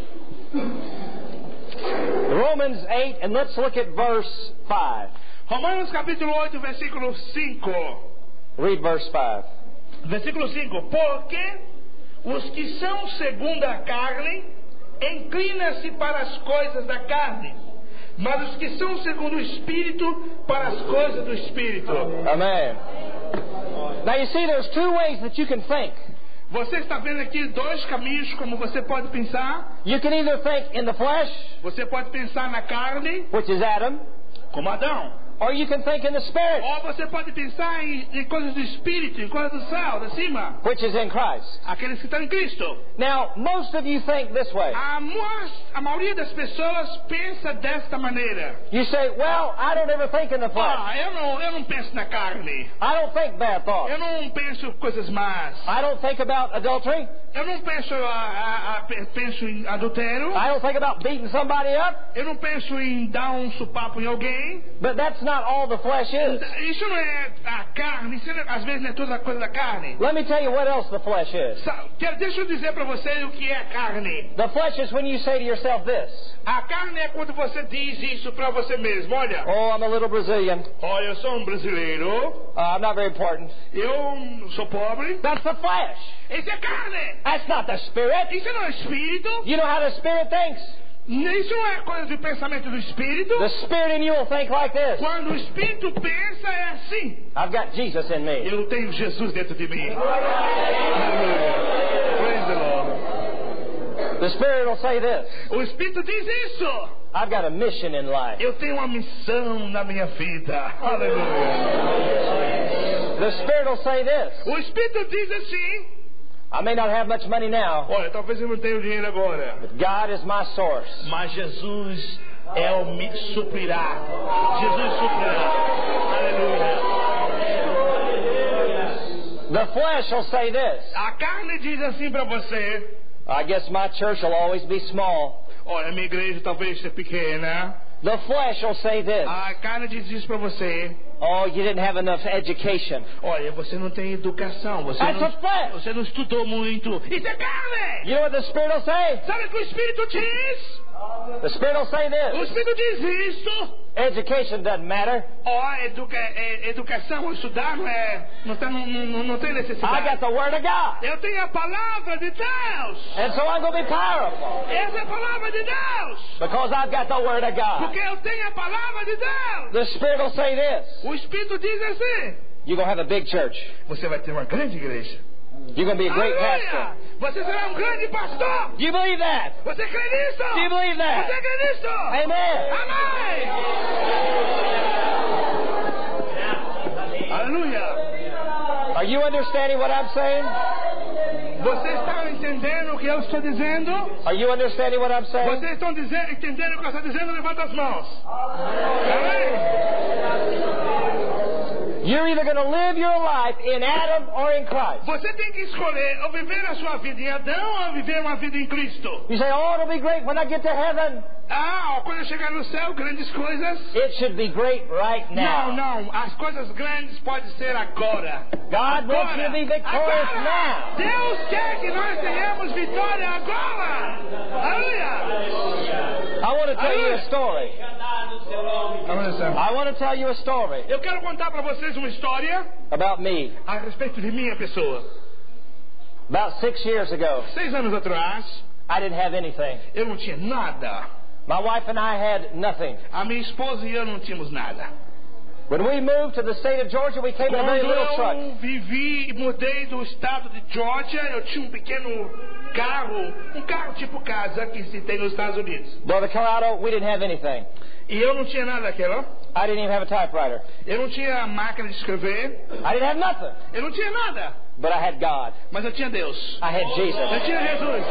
A: Romans 8, and let's look at verse 5.
B: Romanos capítulo 8, versículo 5.
A: Read verse 5.
B: Versículo 5. Porque os que são segundo a carne inclinam-se para as coisas da carne, mas os que são segundo o Espírito para as coisas do Espírito.
A: Amen. Now you see there's two ways that you can think.
B: Você está vendo aqui dois caminhos como você pode pensar.
A: You can either think in the flesh,
B: Você pode pensar na carne,
A: which is Adam,
B: como Adão.
A: or you can think in the spirit,
B: Ou você pode pensar em coisas do Espírito, em coisas do céu, da cima.
A: which is in Christ.
B: Aqueles que estão em Cristo.
A: Now, most of you think this way.
B: A maioria das pessoas pensa desta maneira.
A: You say, well, I don't ever think in the flesh.
B: Eu não penso na carne.
A: I don't think bad thoughts.
B: Eu não penso coisas más.
A: I don't think about adultery.
B: Eu não penso, penso em adultério.
A: I don't think about beating somebody up.
B: Eu não penso em dar um supapo em alguém.
A: But that's not all the flesh is.
B: Isso não é a carne. Isso às vezes não é toda a coisa da carne.
A: Let me tell you what else the flesh is.
B: Deixa eu dizer para vocês o que é a carne.
A: The flesh is when you say to yourself this.
B: A carne é quando você diz isso para você mesmo. Olha,
A: Oh, I'm a little Brazilian.
B: olha, eu sou um brasileiro.
A: I'm not very important.
B: Eu sou pobre.
A: That's the flesh.
B: Isso é carne.
A: That's not the spirit.
B: Isso não é espírito.
A: You know how the spirit thinks?
B: Isso não é coisa de pensamento do espírito.
A: The spirit in you will think like this.
B: Quando o espírito pensa é assim.
A: I've got Jesus in me.
B: Eu tenho Jesus dentro de mim. Aleluia. Praise the Lord.
A: The spirit will say this.
B: O espírito diz isso.
A: I've got a mission in life.
B: Eu tenho uma missão na minha vida. Aleluia.
A: The spirit will say this.
B: O espírito diz assim.
A: I may not have much money now,
B: Olha, talvez eu não tenha dinheiro agora,
A: but God is my source.
B: mas Jesus me suprirá. Jesus suprirá. Aleluia.
A: The flesh will say this.
B: A carne diz assim para você.
A: I guess my church will always be small.
B: Olha, minha igreja talvez seja pequena.
A: The flesh will say this.
B: A carne diz isso para você.
A: Oh, you didn't have enough education.
B: Olha, você não tem educação.
A: That's the flesh.
B: Você não estudou muito. Isso é carne.
A: You know what the spirit will say?
B: Sabe o que o Espírito diz?
A: The spirit will say
B: O
A: this.
B: Espírito diz isso.
A: Education doesn't matter.
B: Educação, estudar não tem
A: I
B: necessidade.
A: got the word of God.
B: Eu tenho a palavra de Deus.
A: And so I'm going to be powerful.
B: Essa é a palavra de Deus.
A: Because I've got the word of God.
B: Porque eu tenho a palavra de Deus.
A: The spirit will say this.
B: O Espírito diz assim.
A: You're going to have a big church.
B: Você vai ter uma grande igreja.
A: You're going to be a great
B: Aleluia!
A: pastor.
B: Você será um grande pastor.
A: Do you believe that?
B: Você crê nisso?
A: Do you believe that?
B: Você crê nisso?
A: Amen.
B: Amém. Aleluia.
A: Are you understanding what I'm saying?
B: Você está entendendo o que eu estou dizendo?
A: Are you understanding what I'm saying?
B: Vocês estão entendendo o que eu estou dizendo? Levanta as mãos. Amém.
A: You're either going to live your life in Adam or in Christ.
B: Você tem que escolher ou viver a sua vida em Adão ou viver uma vida em Cristo.
A: You say, oh, it'll be great when I get to heaven.
B: Quando eu chegar no céu, grandes coisas.
A: It should be great right now.
B: Não. As coisas grandes podem ser agora.
A: God wants you to be victorious now.
B: Deus quer que nós tenhamos vitória agora. Aleluia.
A: I want to tell you a story. I want to tell you a story
B: Eu quero contar para vocês uma história
A: about me.
B: a respeito de minha pessoa.
A: About 6 years ago,
B: 6 anos atrás,
A: I didn't have anything.
B: eu não tinha nada.
A: My wife and I had nothing.
B: A minha esposa e eu não tínhamos nada.
A: When we moved to the state of Georgia, we came in a very
B: Quando
A: little truck.
B: eu vivi e mudei do estado de Georgia, eu tinha um pequeno carro, um carro tipo casa que se tem nos Estados Unidos.
A: Brother Colorado, we didn't have anything.
B: E eu não tinha nada daquilo.
A: I didn't even have a typewriter.
B: Eu não tinha máquina de escrever.
A: I didn't have nothing.
B: Eu não tinha nada.
A: But I had God.
B: Mas eu tinha Deus.
A: I had
B: Eu
A: Jesus.
B: tinha Jesus.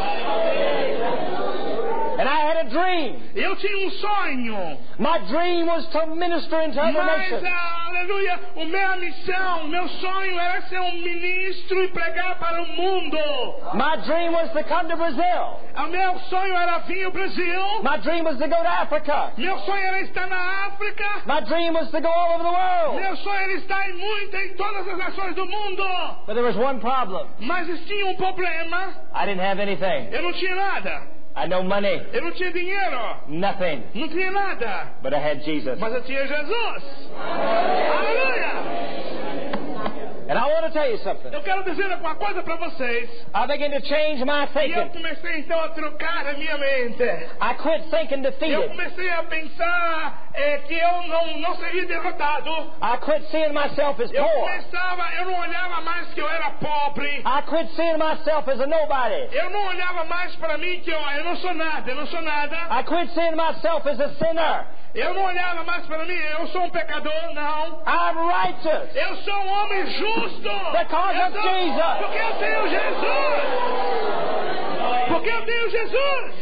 A: And I had a dream.
B: Eu tinha um sonho.
A: My dream was to minister into other
B: Mas,
A: nations.
B: aleluia, minha missão, meu sonho era ser um ministro e pregar para o mundo.
A: My dream was to come to Brazil.
B: O meu sonho era vir ao Brasil.
A: My dream was to go to Africa.
B: Meu sonho era estar na África.
A: My dream was to go all over the world.
B: Meu sonho era estar em todas as nações do mundo.
A: But there was one problem.
B: Mas tinha um problema.
A: I didn't have anything.
B: Eu não tinha nada.
A: I had no money.
B: Eu não tinha dinheiro.
A: Nothing.
B: Não tinha nada.
A: But I had Jesus.
B: Mas eu tinha Jesus. Aleluia.
A: And I want to tell you something.
B: Eu quero dizer uma coisa para vocês.
A: I began to change my
B: E eu
A: thinking.
B: comecei então a trocar a minha mente.
A: I quit thinking
B: Eu
A: defeated.
B: comecei a pensar que eu não seria derrotado.
A: I quit seeing myself as
B: Eu
A: poor.
B: não olhava mais que eu era pobre.
A: I quit seeing myself as a nobody.
B: Eu não olhava mais para mim que eu não sou nada, eu não sou nada.
A: I quit seeing myself as a sinner.
B: Eu não olhava mais para mim, eu sou um pecador, não.
A: I'm righteous.
B: Eu sou um homem justo.
A: Because of Jesus.
B: Porque eu tenho Jesus. Porque eu tenho Jesus.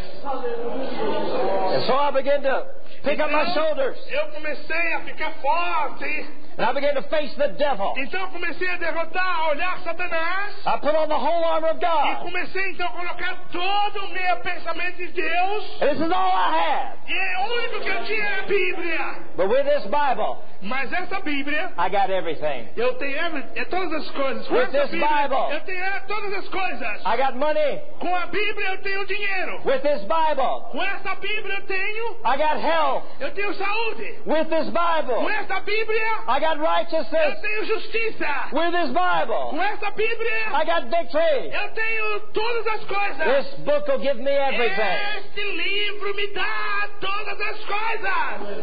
A: And so I began to pick up my shoulders.
B: Eu comecei a ficar forte.
A: And I began to face the devil.
B: Então eu comecei a derrotar, a olhar Satanás.
A: I put on the whole armor of
B: E
A: God.
B: comecei então a colocar todo o meu pensamento em Deus.
A: And this is all I had.
B: E o único que eu tinha era a Bíblia.
A: But with this Bible,
B: Mas essa Bíblia,
A: I got everything.
B: eu tenho todas as coisas. Com
A: With
B: essa
A: this
B: Bíblia,
A: Bible,
B: eu tenho todas as coisas.
A: I got money.
B: Com a Bíblia eu tenho dinheiro.
A: With this Bible,
B: Com essa Bíblia eu
A: I got health.
B: tenho saúde.
A: With this
B: Com
A: Bible,
B: essa Bíblia
A: I got
B: eu
A: righteousness.
B: tenho justiça.
A: With this Bible,
B: Com essa Bíblia
A: I got victory.
B: eu tenho todas as coisas.
A: This book will give me everything.
B: Este livro me dá todas as coisas.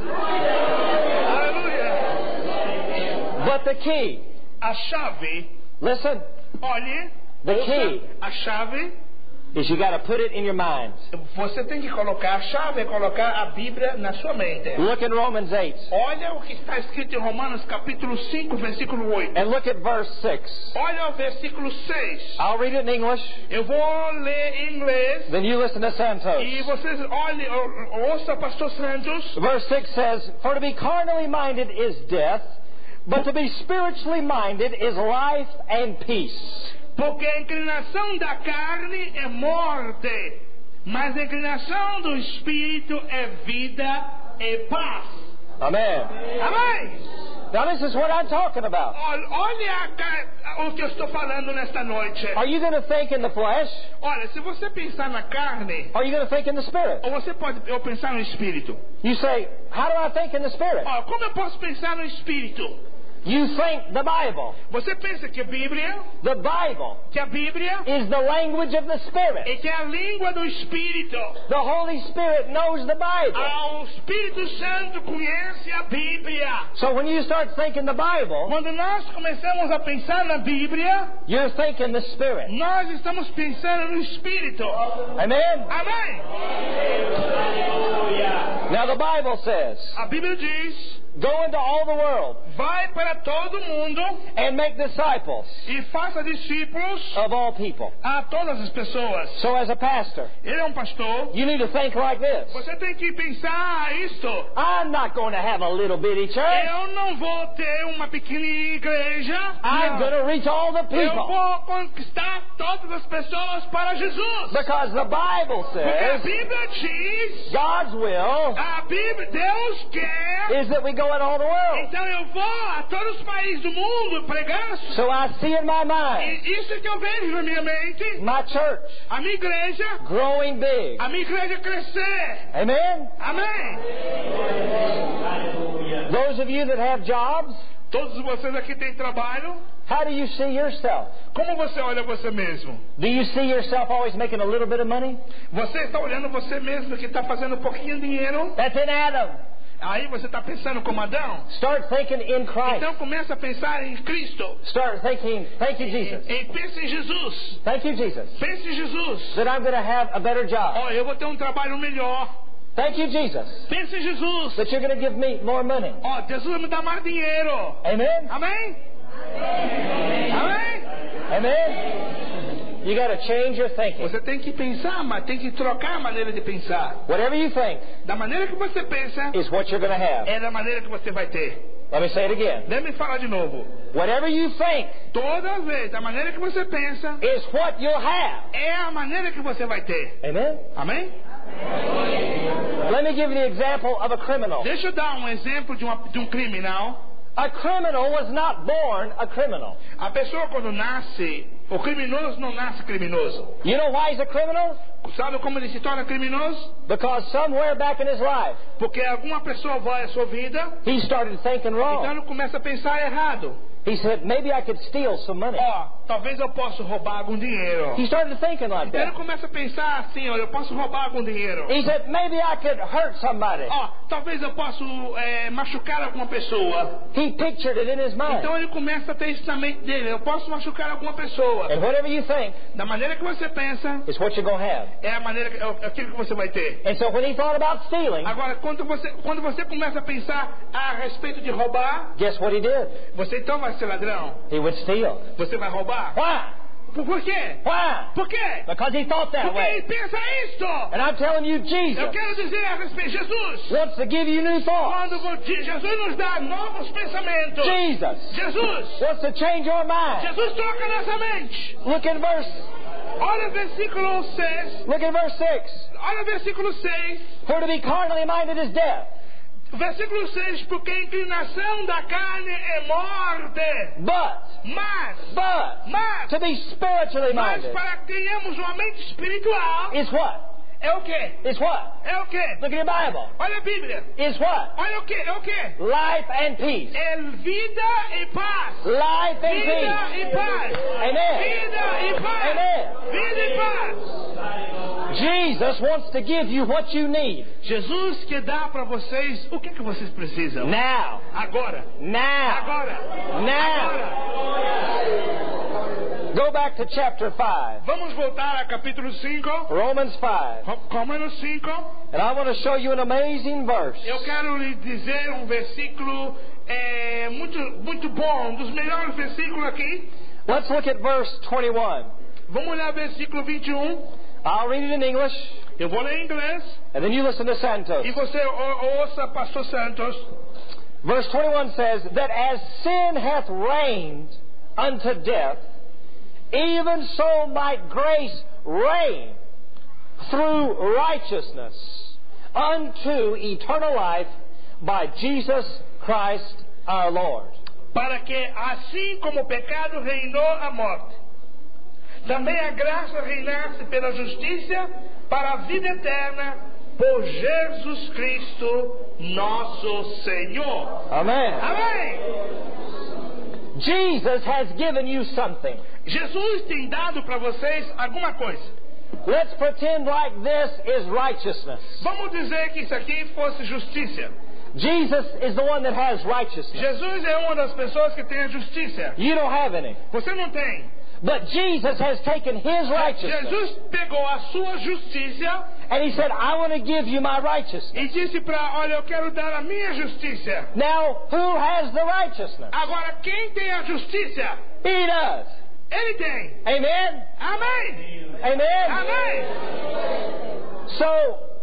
B: Aleluia.
A: But the key,
B: A chave,
A: listen,
B: olhe,
A: the
B: ouça,
A: key
B: a chave,
A: is you got to put it in your mind.
B: você tem que colocar, a chave é colocar a Bíblia na sua mente.
A: Look in Romans 8
B: Olha o que está escrito em Romanos capítulo 5, versículo 8.
A: and look at verse 6.
B: Olha o versículo 6.
A: I'll read it in English,
B: Eu vou ler em inglês.
A: then you listen to Santos.
B: E vocês olhem, ouça Pastor Santos.
A: Verse 6 says, For to be carnally minded is death, but to be spiritually minded is life and peace.
B: Porque a inclinação da carne é morte, mas a inclinação do espírito é vida e paz.
A: Amen.
B: Amém?
A: Now this is what I'm talking about.
B: Olha o que eu estou falando nesta noite.
A: Are you going to think in the flesh?
B: Olha, se você pensar na carne,
A: Or are you going to think in the spirit?
B: ou você pode pensar no espírito.
A: You say, how do I think in the spirit?
B: Olha, como eu posso pensar no espírito?
A: You think the Bible.
B: Você pensa que a Bíblia
A: is the language of the Spirit.
B: é que é a língua do espírito.
A: The Holy Spirit knows the Bible.
B: O Espírito Santo conhece a Bíblia.
A: So when you start thinking the Bible,
B: Quando nós começamos a pensar na Bíblia,
A: you're thinking the Spirit.
B: nós estamos pensando no Espírito.
A: Amen?
B: Amém?
A: Now the Bible says,
B: A Bíblia diz,
A: go into all the world
B: vai para todo mundo
A: and make disciples
B: e faça discípulos
A: of all people.
B: a todas as pessoas.
A: So as a pastor,
B: Ele é um pastor.
A: you need to think like this.
B: Você tem que pensar isto.
A: I'm not going to have a little bitty church.
B: Eu não vou ter uma pequena igreja.
A: I'm
B: Não.
A: going to reach all the
B: Eu
A: people.
B: vou conquistar todas as pessoas para Jesus.
A: Because the Bible
B: Porque a
A: says
B: Bíblia diz,
A: God's will
B: a Bíblia, Deus quer
A: is that we go go in all the world.
B: Então eu vou a todos os países do mundo pregando.
A: So I see in my mind
B: E isso que eu vejo na minha mente.
A: my church
B: A minha igreja.
A: growing big.
B: A minha igreja crescer.
A: Amen?
B: Amém.
A: Those of you that have jobs,
B: Todos vocês aqui têm trabalho.
A: how do you see yourself?
B: Como você olha você mesmo?
A: Do you see yourself always making a little bit of money?
B: Você está olhando você mesmo que está fazendo um pouquinho de dinheiro?
A: That's in Adam.
B: Aí você está pensando como Adão?
A: Start thinking in Christ.
B: Então começa a pensar em Cristo.
A: Start thinking, thank you, Jesus.
B: E pense em Jesus.
A: Thank you, Jesus,
B: Pense em Jesus.
A: that I'm going to have a better job.
B: Ó, eu vou ter um trabalho melhor.
A: Thank you, Jesus,
B: Pense em Jesus.
A: that you're going to give me more money.
B: Ó, Jesus vai me dar mais dinheiro.
A: Amen?
B: Amém? Amém?
A: Amen? You got to change your thinking.
B: Você tem que pensar, mas tem que trocar a maneira de pensar.
A: Whatever you think
B: Da maneira que você pensa,
A: is what you're going to have.
B: é da maneira que você vai ter.
A: Let me say it again.
B: Deixa-me falar de novo.
A: Whatever you think
B: Toda vez, da maneira que você pensa,
A: is what you'll have.
B: é a maneira que você vai ter.
A: Amen?
B: Amém?
A: Let me give you the example of a criminal.
B: Deixa eu dar um exemplo de um criminal.
A: A criminal was not born a criminal.
B: A pessoa quando nasce, o criminoso não nasce criminoso.
A: You know why he's a criminal?
B: Sabe como ele se torna criminoso?
A: Because somewhere back in his life,
B: Porque alguma pessoa vai à sua vida,
A: he started thinking
B: então
A: wrong.
B: ele começa a pensar errado.
A: He said, maybe I could steal some money.
B: Ó, talvez eu possa roubar algum dinheiro.
A: He started thinking like
B: Então ele
A: that.
B: começa a pensar assim, ó, eu posso roubar algum dinheiro.
A: He said, maybe I could hurt somebody.
B: Ó, talvez eu possa machucar alguma pessoa.
A: He pictured it in his mind.
B: Então ele começa a ter isso na mente dele. Eu posso machucar alguma pessoa.
A: And whatever you think
B: Da maneira que você pensa,
A: is what you're going to have.
B: é a maneira é aquilo que você vai ter.
A: And so when he thought about stealing,
B: Agora, quando você começa a pensar a respeito de roubar,
A: guess what he did?
B: você então vai ser ladrão.
A: He would steal.
B: Você vai roubar.
A: Why?
B: Por quê?
A: Why?
B: Por quê?
A: Because he thought that
B: Porque ele
A: way.
B: pensa isto.
A: And I'm telling you,
B: Eu
A: Jesus
B: quero dizer a respeito de Jesus.
A: wants to give you new thoughts.
B: Quando Jesus nos dá novos pensamentos.
A: Jesus
B: Jesus.
A: wants to change your mind.
B: Jesus troca nossa mente.
A: Look at verse.
B: Olha o versículo 6.
A: Look at verse 6.
B: Olha o versículo 6.
A: For to be carnally minded is death,
B: Versículo 6. Porque a inclinação da carne é morte. Mas
A: to be spiritually
B: Mas
A: minded
B: para que tenhamos uma mente espiritual,
A: is what?
B: é o quê?
A: Is what?
B: É o quê?
A: Look at your Bible.
B: Olha a Bíblia.
A: Is what?
B: Olha o quê? É o quê?
A: Life and peace.
B: É vida e paz.
A: Life and
B: Vida
A: peace.
B: e paz.
A: Amen.
B: Vida e paz.
A: Amen.
B: Vida e paz.
A: Jesus wants to give you what you need.
B: Jesus quer dar para vocês o que vocês precisam.
A: Now.
B: Agora.
A: Now.
B: Agora.
A: Now.
B: Agora.
A: Go back to chapter 5.
B: Vamos voltar a capítulo 5.
A: Romans 5.
B: Romanos 5.
A: And I want to show you an amazing verse.
B: Eu quero lhe dizer um versículo muito bom, um dos melhores versículos aqui.
A: Let's look at verse 21.
B: Vamos olhar o versículo 21.
A: I'll read it in English,
B: Eu vou ler em inglês
A: and then you listen to Santos.
B: e você ouça Pastor Santos.
A: Verse 21 says, that as sin hath reigned unto death, even so might grace reign through righteousness unto eternal life by Jesus Christ our Lord.
B: Para que, assim como o pecado reinou a morte, também a graça reinasse pela justiça para a vida eterna por Jesus Cristo, nosso Senhor.
A: Amen.
B: Amém!
A: Jesus has given you something.
B: Jesus tem dado para vocês alguma coisa.
A: Let's pretend like this is righteousness.
B: Vamos dizer que isso aqui fosse justiça.
A: Jesus is the one that has righteousness.
B: Jesus é uma das pessoas que tem a justiça.
A: You don't have any.
B: Você não tem.
A: But Jesus has taken His righteousness.
B: Jesus pegou a sua justiça
A: And He said, I want to give you my righteousness.
B: e disse olha, eu quero dar a minha justiça.
A: Now, who has the righteousness?
B: Agora, quem tem a justiça?
A: He does.
B: Ele tem.
A: Amen?
B: Amém.
A: Amen?
B: Amém.
A: So,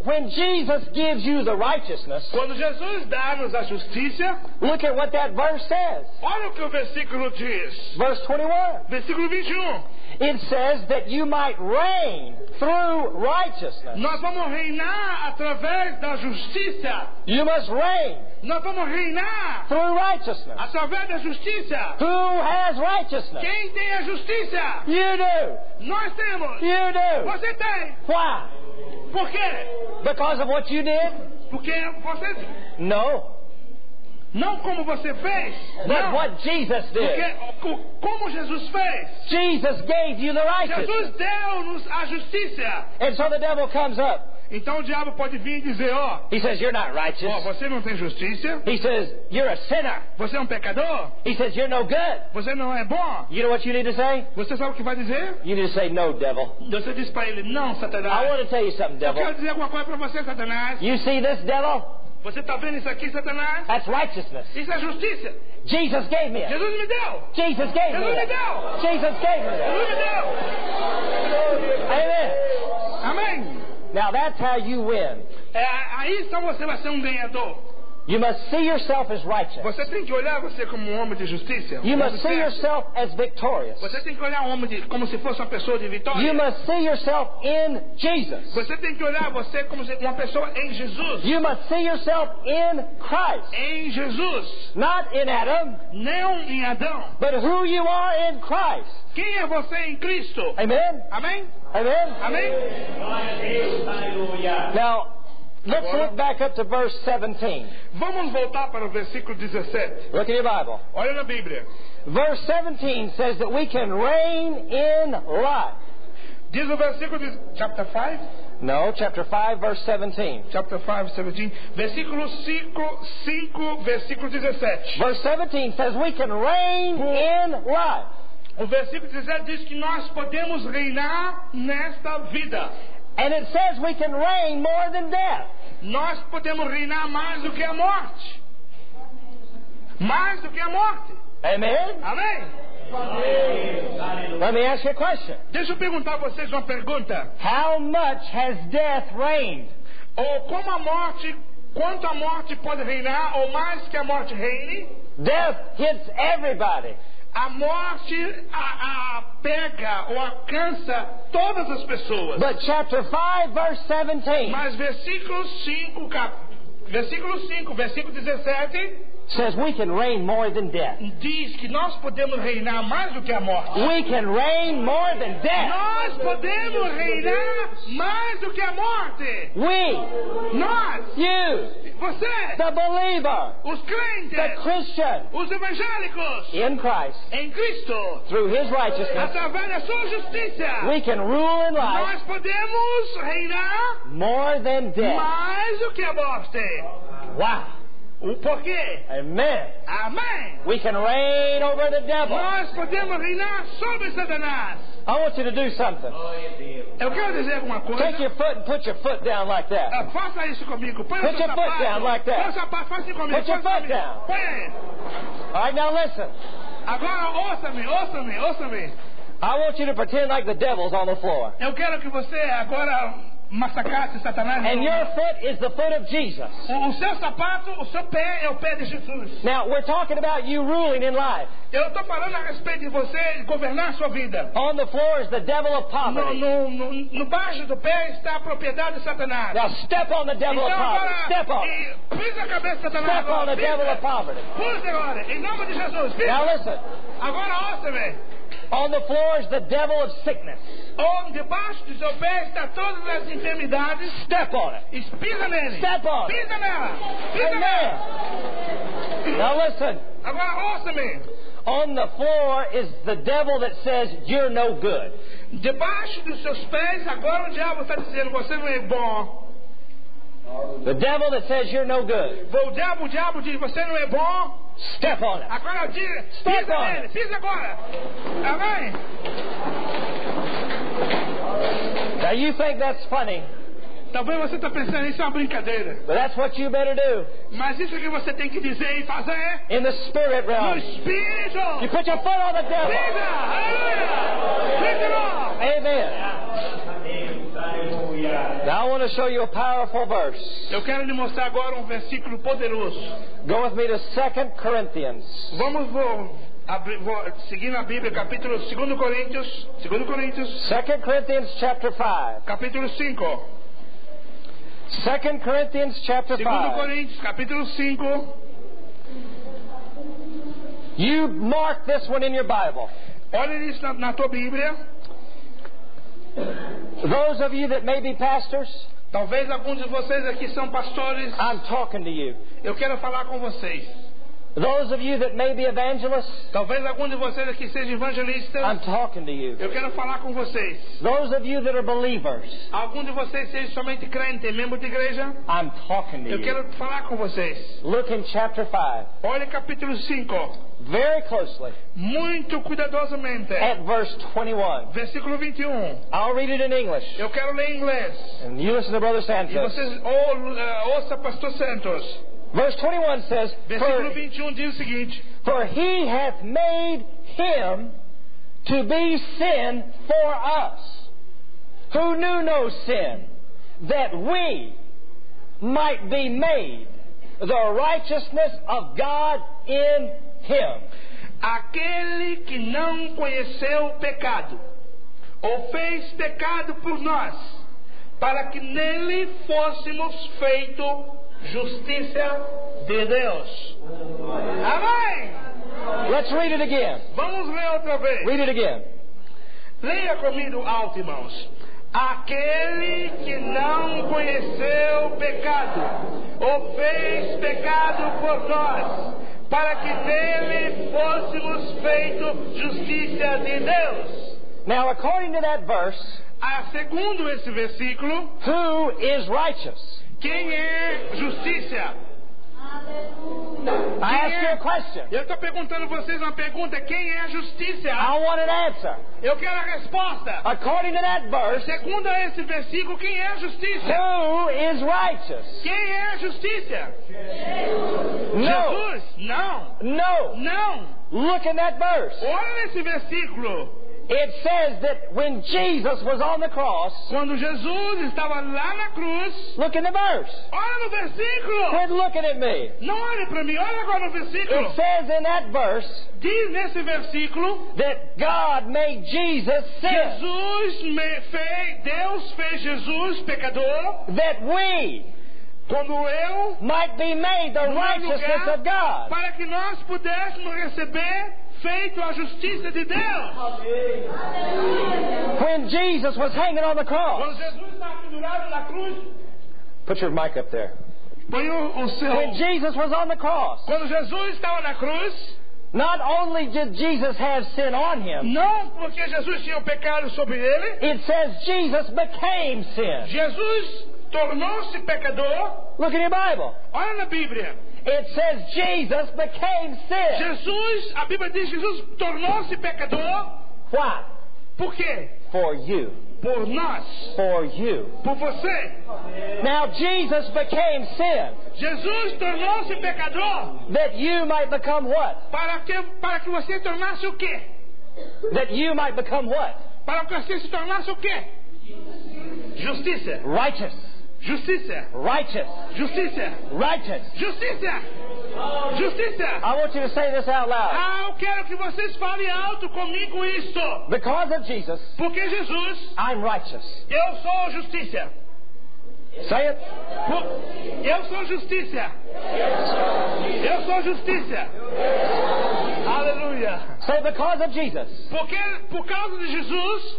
A: when Jesus gives you the righteousness,
B: Quando Jesus dá-nos a justiça,
A: look at what that verse says.
B: olha o que o versículo diz.
A: Verse 21.
B: Versículo 21.
A: It says that you might reign through righteousness.
B: Nós vamos reinar através da justiça.
A: You must reign
B: Nós vamos reinar
A: through righteousness.
B: através da justiça.
A: Who has righteousness?
B: Quem tem a justiça?
A: You do.
B: Nós temos.
A: You do.
B: Você tem.
A: Why?
B: Por quê?
A: Because of what you did?
B: Porque você...
A: No.
B: Não como você fez.
A: But
B: Não.
A: what Jesus did.
B: Porque como Jesus fez.
A: Jesus gave you the righteousness.
B: Jesus deu-nos a justiça.
A: And so the devil comes up.
B: Então o diabo pode vir e dizer, ó,
A: He says, you're not righteous.
B: você não tem justiça.
A: He says, you're a sinner.
B: Você é um pecador.
A: He says, you're no good.
B: Você não é bom.
A: You know what you need to say?
B: Você sabe o que vai dizer?
A: You need to say, no, devil.
B: Você diz para ele, não,
A: I
B: Satanás.
A: want to tell you something,
B: Eu
A: devil.
B: quero dizer alguma coisa para você, Satanás.
A: You see this, devil?
B: Você está vendo isso aqui, Satanás?
A: That's righteousness.
B: Isso é justiça.
A: Jesus gave me it.
B: Jesus me deu.
A: Jesus gave me
B: Jesus me
A: it.
B: deu.
A: Jesus gave me it.
B: Jesus me deu.
A: Amen.
B: Amém.
A: Now that's how you win.
B: Aí então você vai ser um ganhador.
A: You must see yourself as righteous.
B: Você tem que olhar você como um homem de justiça.
A: You must see
B: Você
A: yourself as victorious.
B: tem que olhar um homem como se fosse uma pessoa de vitória.
A: You must see yourself in Jesus.
B: Você tem que olhar você como uma pessoa em Jesus.
A: You must see yourself in Christ.
B: Em Jesus.
A: Not in Adam,
B: Não em Adão.
A: but who you are in Christ.
B: Quem é você em Cristo?
A: Amen?
B: Amém?
A: Amen?
B: Amém?
A: Now, let's look back up to verse 17.
B: Vamos voltar para o versículo 17.
A: Look in your Bible.
B: Olha na Bíblia.
A: Verse 17 says that we can reign in life.
B: Diz o versículo de chapter 5,
A: No, chapter 5, verse 17.
B: chapter 5, 17, versículo 5, versículo 17.
A: Verse 17 says we can reign in life.
B: O versículo 17 diz que nós podemos reinar nesta vida.
A: And it says we can reign more than death.
B: Nós podemos reinar mais do que a morte. Mais do que a morte.
A: Amen?
B: Amém?
A: Let me ask you a question.
B: Deixa eu perguntar a vocês uma pergunta.
A: How much has death reigned?
B: Ou quanto a morte pode reinar, ou mais que a morte reine?
A: Death hits everybody.
B: A morte pega ou alcança todas as pessoas.
A: But chapter 5, verse 17
B: Mas versículo 5, versículo 17,
A: says we can reign more than death.
B: diz que nós podemos reinar mais do que a morte.
A: We can reign more than death.
B: Nós podemos reinar mais do que a morte.
A: We,
B: Nós,
A: you,
B: você,
A: the believer,
B: os
A: the
B: crentes,
A: Christian
B: os evangélicos,
A: in Christ,
B: em Cristo,
A: through His righteousness,
B: através da sua justiça,
A: we can rule in life
B: nós podemos reinar
A: more than death.
B: mais do que a morte.
A: Wow.
B: O porquê?
A: Amen.
B: Amém.
A: We can reign over the devil.
B: Nós podemos reinar sobre Satanás.
A: I want you to do something.
B: Eu quero dizer alguma coisa.
A: Take your foot and put your foot down like that.
B: Faça isso comigo. Põe o
A: Put
B: seu
A: your foot
B: sapato.
A: down like that.
B: Põe o sapato. Faça isso comigo.
A: Put your
B: Faça
A: foot
B: comigo.
A: down.
B: Põe aí.
A: All right, now listen.
B: Agora ouça-me.
A: I want you to pretend like the devil's on the floor.
B: Eu quero que você agora massacrasse Satanás.
A: And your foot is the foot of Jesus.
B: O seu sapato, o seu pé é o pé de Jesus.
A: Now, we're talking about you ruling in life.
B: Eu estou falando a respeito de você governar a sua vida.
A: On the floor is the devil of poverty.
B: No baixo do pé está a propriedade de Satanás.
A: Now, step on the devil
B: Então
A: of poverty.
B: agora,
A: Step on.
B: pisa a cabeça de Satanás.
A: Step on
B: agora.
A: the devil of poverty.
B: Pisa agora, em nome de Jesus. Pisa.
A: Now, listen.
B: Agora ouça-me.
A: On the floor is the devil of sickness.
B: Debaixo do seu pé está todas as enfermidades.
A: Step on it.
B: Pisa nele.
A: Step on it.
B: Pisa nela. Pisa nela.
A: Amen. Now, listen.
B: Agora ouça-me.
A: On the floor is the devil that says you're no good.
B: Debaixo dos seus pés, agora o diabo está dizendo, você não é bom.
A: The devil that says you're no good.
B: O diabo diz, você não é bom.
A: Step on it.
B: Agora diz,
A: Step
B: pisa
A: on
B: nele,
A: it.
B: pisa agora. Amém?
A: Now, you think that's funny,
B: Talvez você está pensando, isso é uma brincadeira.
A: but that's what you better do
B: Mas isso que você tem que dizer e fazer
A: in the spirit
B: no
A: realm.
B: Espírito.
A: You put your foot on the devil.
B: Pisa, aleluia. Pisa.
A: Amen. Now I want to show you a powerful verse.
B: Eu quero lhe mostrar agora um versículo poderoso.
A: Go with me to 2 Corinthians.
B: Vou seguir na Bíblia, capítulo 2 Coríntios.
A: 2 Corinthians chapter 5.
B: Capítulo 5.
A: 2 Corinthians chapter
B: 2
A: 5.
B: Coríntios, capítulo 5.
A: You mark this one in your Bible.
B: Olha isso na tua Bíblia.
A: Those of you that may be pastors,
B: Talvez alguns de vocês aqui são pastores.
A: I'm talking to you.
B: Eu quero falar com vocês.
A: Those of you that may be evangelists,
B: Talvez algum de vocês aqui seja evangelista.
A: I'm talking to you.
B: Eu quero falar com vocês.
A: Those of you that are believers,
B: Algum de vocês seja somente crente, membro de igreja.
A: I'm talking to
B: Eu
A: you.
B: quero falar com vocês.
A: Look in chapter 5
B: Olha capítulo 5.
A: very closely
B: Muito cuidadosamente.
A: at verse 21.
B: Versículo 21.
A: I'll read it in English.
B: Eu quero ler em inglês.
A: And you listen to Brother
B: E
A: Sanchez.
B: vocês ouça Pastor Santos.
A: Verse 21 says,
B: Versículo 21 diz o seguinte:
A: For he hath made him to be sin for us, who knew no sin, that we might be made the righteousness of God in him.
B: Aquele que não conheceu o pecado, o fez pecado por nós, para que nele fôssemos feito justiça de Deus. Amém!
A: Let's read it again.
B: Vamos ler outra vez.
A: Read it again.
B: Leia comigo alto, irmãos. Aquele que não conheceu o pecado, o fez pecado por nós, para que nele fôssemos feito justiça de Deus.
A: Now, according to that verse,
B: Segundo esse versículo,
A: who is righteous?
B: quem é justiça?
A: I ask you a question.
B: Eu estou perguntando a vocês uma pergunta: quem é justiça?
A: I want an answer.
B: Eu quero a resposta.
A: According to that verse,
B: Segundo esse versículo, quem é justiça?
A: who is righteous?
B: Quem é justiça?
A: No.
B: Jesus? Não.
A: No.
B: Não.
A: Look in that verse.
B: Olha nesse versículo.
A: It says that when Jesus was on the cross,
B: Quando Jesus estava lá na cruz,
A: look in the verse.
B: olha no versículo.
A: Quit looking at me.
B: Não olhe para mim, olha agora no versículo.
A: It says in that verse
B: Diz nesse versículo,
A: that God made Jesus sin,
B: Deus fez Jesus pecador,
A: that we
B: como eu,
A: might be made the
B: no meu
A: righteousness
B: lugar,
A: of God.
B: para que nós pudéssemos receber feito a justiça de Deus.
A: When Jesus was hanging on the cross,
B: Quando Jesus estava pendurado na cruz,
A: put your mic up there.
B: põe o seu.
A: When Jesus was on the cross,
B: Quando Jesus estava na cruz,
A: not only did Jesus have sin on him,
B: não porque Jesus tinha o pecado sobre ele,
A: it says Jesus became sin.
B: Jesus tornou-se pecador.
A: Look in your Bible.
B: Olha na Bíblia.
A: It says Jesus became sin.
B: Jesus, a Bíblia diz, Jesus tornou-se pecador.
A: Why?
B: Por quê?
A: For you.
B: Por nós.
A: For you.
B: Por você.
A: Now Jesus became sin
B: Jesus tornou-se pecador
A: that you might become what?
B: para que você tornasse o quê?
A: That you might become what?
B: Para que você se tornasse o quê? Justiça.
A: Righteous.
B: Justiça.
A: Righteous.
B: Justiça.
A: Righteous.
B: Justiça. Justiça.
A: I want you to say this out loud.
B: Eu quero que vocês falem alto comigo isto.
A: Because of Jesus,
B: Porque Jesus,
A: I'm righteous.
B: eu sou justiça.
A: Say it.
B: Eu sou justiça. Eu sou justiça. Aleluia.
A: Say because of Jesus,
B: Porque por causa de Jesus,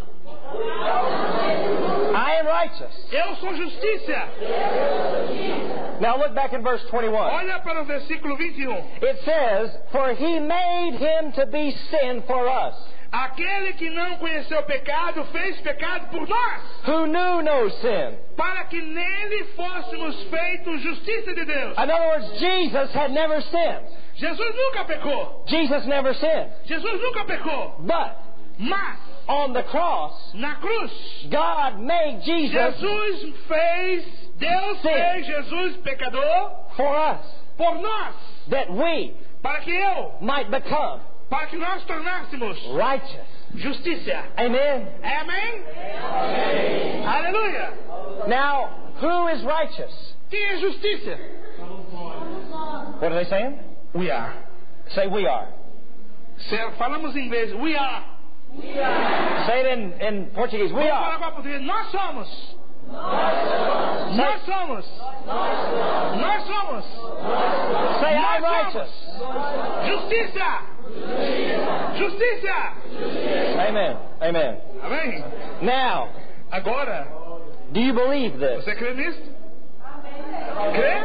A: I am righteous.
B: eu sou justiça.
A: Now look back in verse 21.
B: Olha para o versículo 21.
A: It says, For he made him to be sin for us,
B: Aquele que não conheceu o pecado, fez pecado por nós,
A: who knew no sin.
B: para que nele fôssemos feitos justiça de Deus.
A: In other words, Jesus had never sinned.
B: Jesus nunca pecou.
A: Jesus never sinned.
B: Jesus nunca pecou.
A: But
B: Mas,
A: on the cross,
B: na cruz,
A: God made Jesus
B: Deus
A: Sim.
B: fez Jesus pecador
A: for us,
B: por nós,
A: that we
B: para que para que nós tornássemos
A: righteous.
B: justiça.
A: Amen.
B: Amém? Aleluia.
A: Now, Who is righteous?
B: Quem é justiça?
A: What are they saying?
B: We are.
A: Say we are.
B: Falamos em inglês. We are.
A: Say it in Portuguese. We
B: Vamos falar
A: are.
B: agora português. Nós somos. Nós somos. Nós somos.
A: Say I'm
B: Nós
A: righteous.
B: somos. Justiça. Justiça.
A: Amen. Amen.
B: Amém?
A: Now,
B: Agora,
A: do you believe this?
B: você crê nisso? Crê?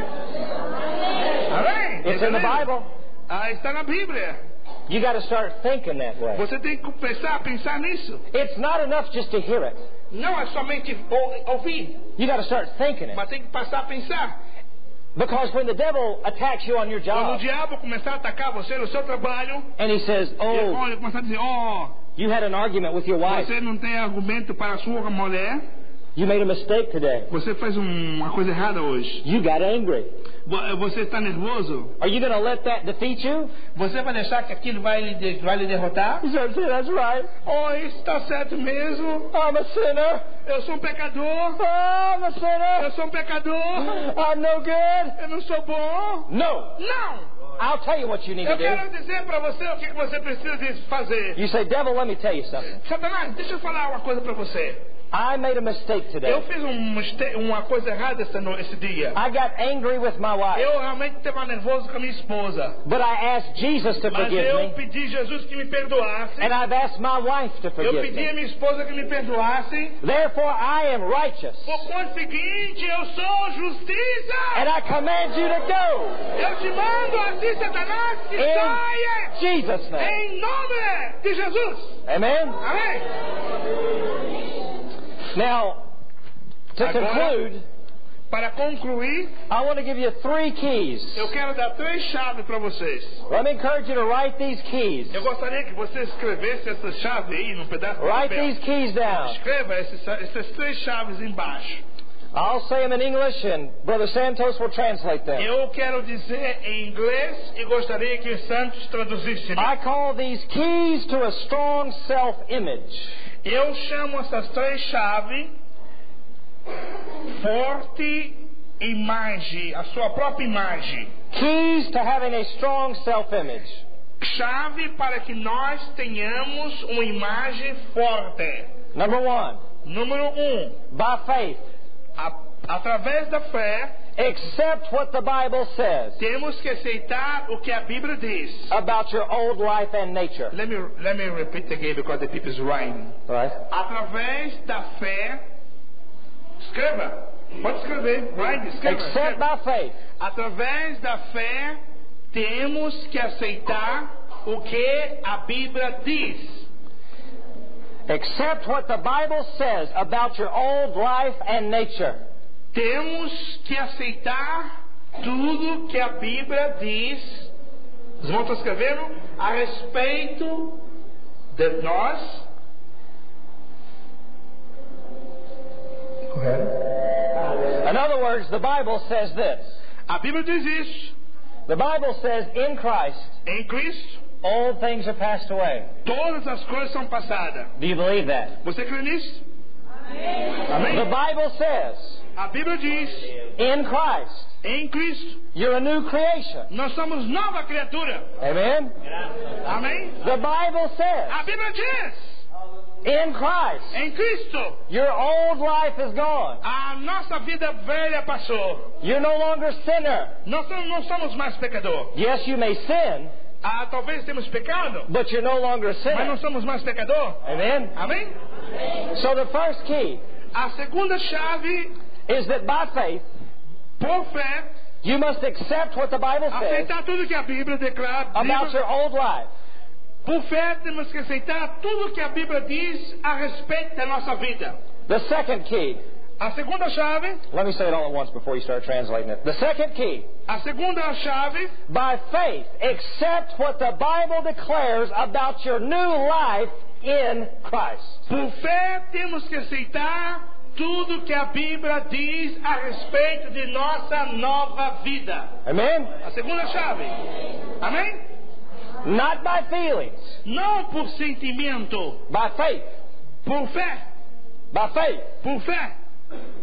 B: Amém?
A: It's in the Bible.
B: Está na Bíblia.
A: You got to start thinking that way.
B: Você tem que pensar nisso.
A: It's not enough just to hear it.
B: Não é somente ouvir,
A: You got to start thinking it.
B: mas tem que passar a pensar.
A: Because when the devil attacks you on your
B: Quando o
A: job
B: diabo começar a atacar você no seu trabalho,
A: and he says,
B: ele
A: "Oh,
B: começar a dizer,
A: you had an argument with your wife.
B: você não tem argumento para a sua mulher,
A: You made a mistake today.
B: você fez uma coisa errada hoje.
A: You got angry.
B: Você está nervoso?
A: Are you going to let that defeat you?"
B: Você vai deixar que aquilo vai lhe derrotar?
A: He says, "Yeah, that's right.
B: Oh, isso está certo mesmo.
A: I'm a sinner.
B: Eu sou um pecador.
A: I'm a sinner.
B: Eu sou um pecador.
A: I'm no good."
B: Eu não sou bom.
A: No.
B: Não!
A: I'll tell you what you need to
B: Eu
A: do.
B: quero dizer para você o que você precisa fazer.
A: You say, "Devil, let me tell you something.
B: Satanás, deixa eu falar uma coisa para você.
A: I made a mistake today.
B: Eu fiz uma coisa errada esse dia.
A: I got angry with my wife.
B: Eu realmente estava nervoso com a minha esposa.
A: But I asked Jesus to
B: Mas
A: forgive
B: eu
A: me.
B: pedi Jesus que me perdoasse.
A: And I've asked my wife to
B: Eu
A: forgive
B: pedi a
A: me.
B: minha esposa que me perdoasse.
A: Therefore, I am righteous.
B: Por conseguinte, eu sou justiça.
A: And I command you to go.
B: Eu te mando assim, Satanás, que saia.
A: In Jesus' name.
B: Em nome de Jesus.
A: Amen?
B: Amém?
A: Now, to
B: Agora,
A: conclude,
B: para concluir,
A: I want to give you 3 keys.
B: eu quero dar 3 chaves para vocês.
A: Let me encourage you to write these keys.
B: Eu gostaria que você escrevesse essa chave aí num pedaço de
A: Write
B: papel.
A: these keys down.
B: Escreva essas 3 chaves embaixo.
A: I'll say them in English and Brother Santos will translate them.
B: Eu quero dizer em inglês e gostaria que o Santos traduzisse.
A: I call these keys to a strong self-image.
B: Eu chamo essas 3 chaves forte imagem, a sua própria imagem.
A: Keys to having a strong self-image.
B: Chave para que nós tenhamos uma imagem forte.
A: Number 1,
B: Número 1.
A: by faith,
B: Através da fé,
A: accept what the Bible says
B: temos que aceitar o que a Bíblia diz.
A: about your old life and nature.
B: Let me repeat again because the people is writing.
A: Right?
B: Através da fé, escreva. Pode escrever. Write, escreva.
A: Accept by faith.
B: Através da fé, temos que aceitar o que a Bíblia diz.
A: Accept what the Bible says about your old life and nature.
B: Temos que aceitar tudo que a Bíblia diz. Vocês vão estar escrevendo a respeito de nós.
A: In other words, the Bible says this.
B: A Bíblia diz isso.
A: The Bible says in Christ,
B: Em Cristo,
A: old things are passed away.
B: todas as coisas são passadas.
A: Do you believe that?
B: Você crê nisso? Amém?
A: The Bible says
B: A Bíblia diz,
A: in Christ,
B: em Cristo,
A: you're a new creation.
B: nós somos nova criatura.
A: Amen?
B: Amém?
A: The Bible says
B: A Bíblia diz,
A: in Christ,
B: em Cristo,
A: your old life is gone.
B: a nossa vida velha passou.
A: You're no longer sinner.
B: Nós não somos mais pecador.
A: Yes, you may sin,
B: Talvez temos pecado,
A: but you're no longer a
B: mas
A: sinner.
B: não somos mais pecador.
A: Amen?
B: Amém?
A: So the first key
B: A segunda chave,
A: is that by faith,
B: por fé,
A: you must accept what the Bible says
B: aceitar tudo que a Bíblia declara.
A: about your old life.
B: Por fé, temos que aceitar tudo que a Bíblia diz a respeito da nossa vida.
A: The second key,
B: A segunda chave,
A: let me say it all at once before you start translating it. The second key,
B: a segunda chave,
A: by faith, accept what the Bible declares about your new life in Christ.
B: por fé, temos que aceitar tudo que a Bíblia diz a respeito de nossa nova vida.
A: Amen?
B: A segunda chave. Amém?
A: Not by feelings,
B: Não por sentimento,
A: by faith,
B: por fé,
A: by faith.
B: por fé.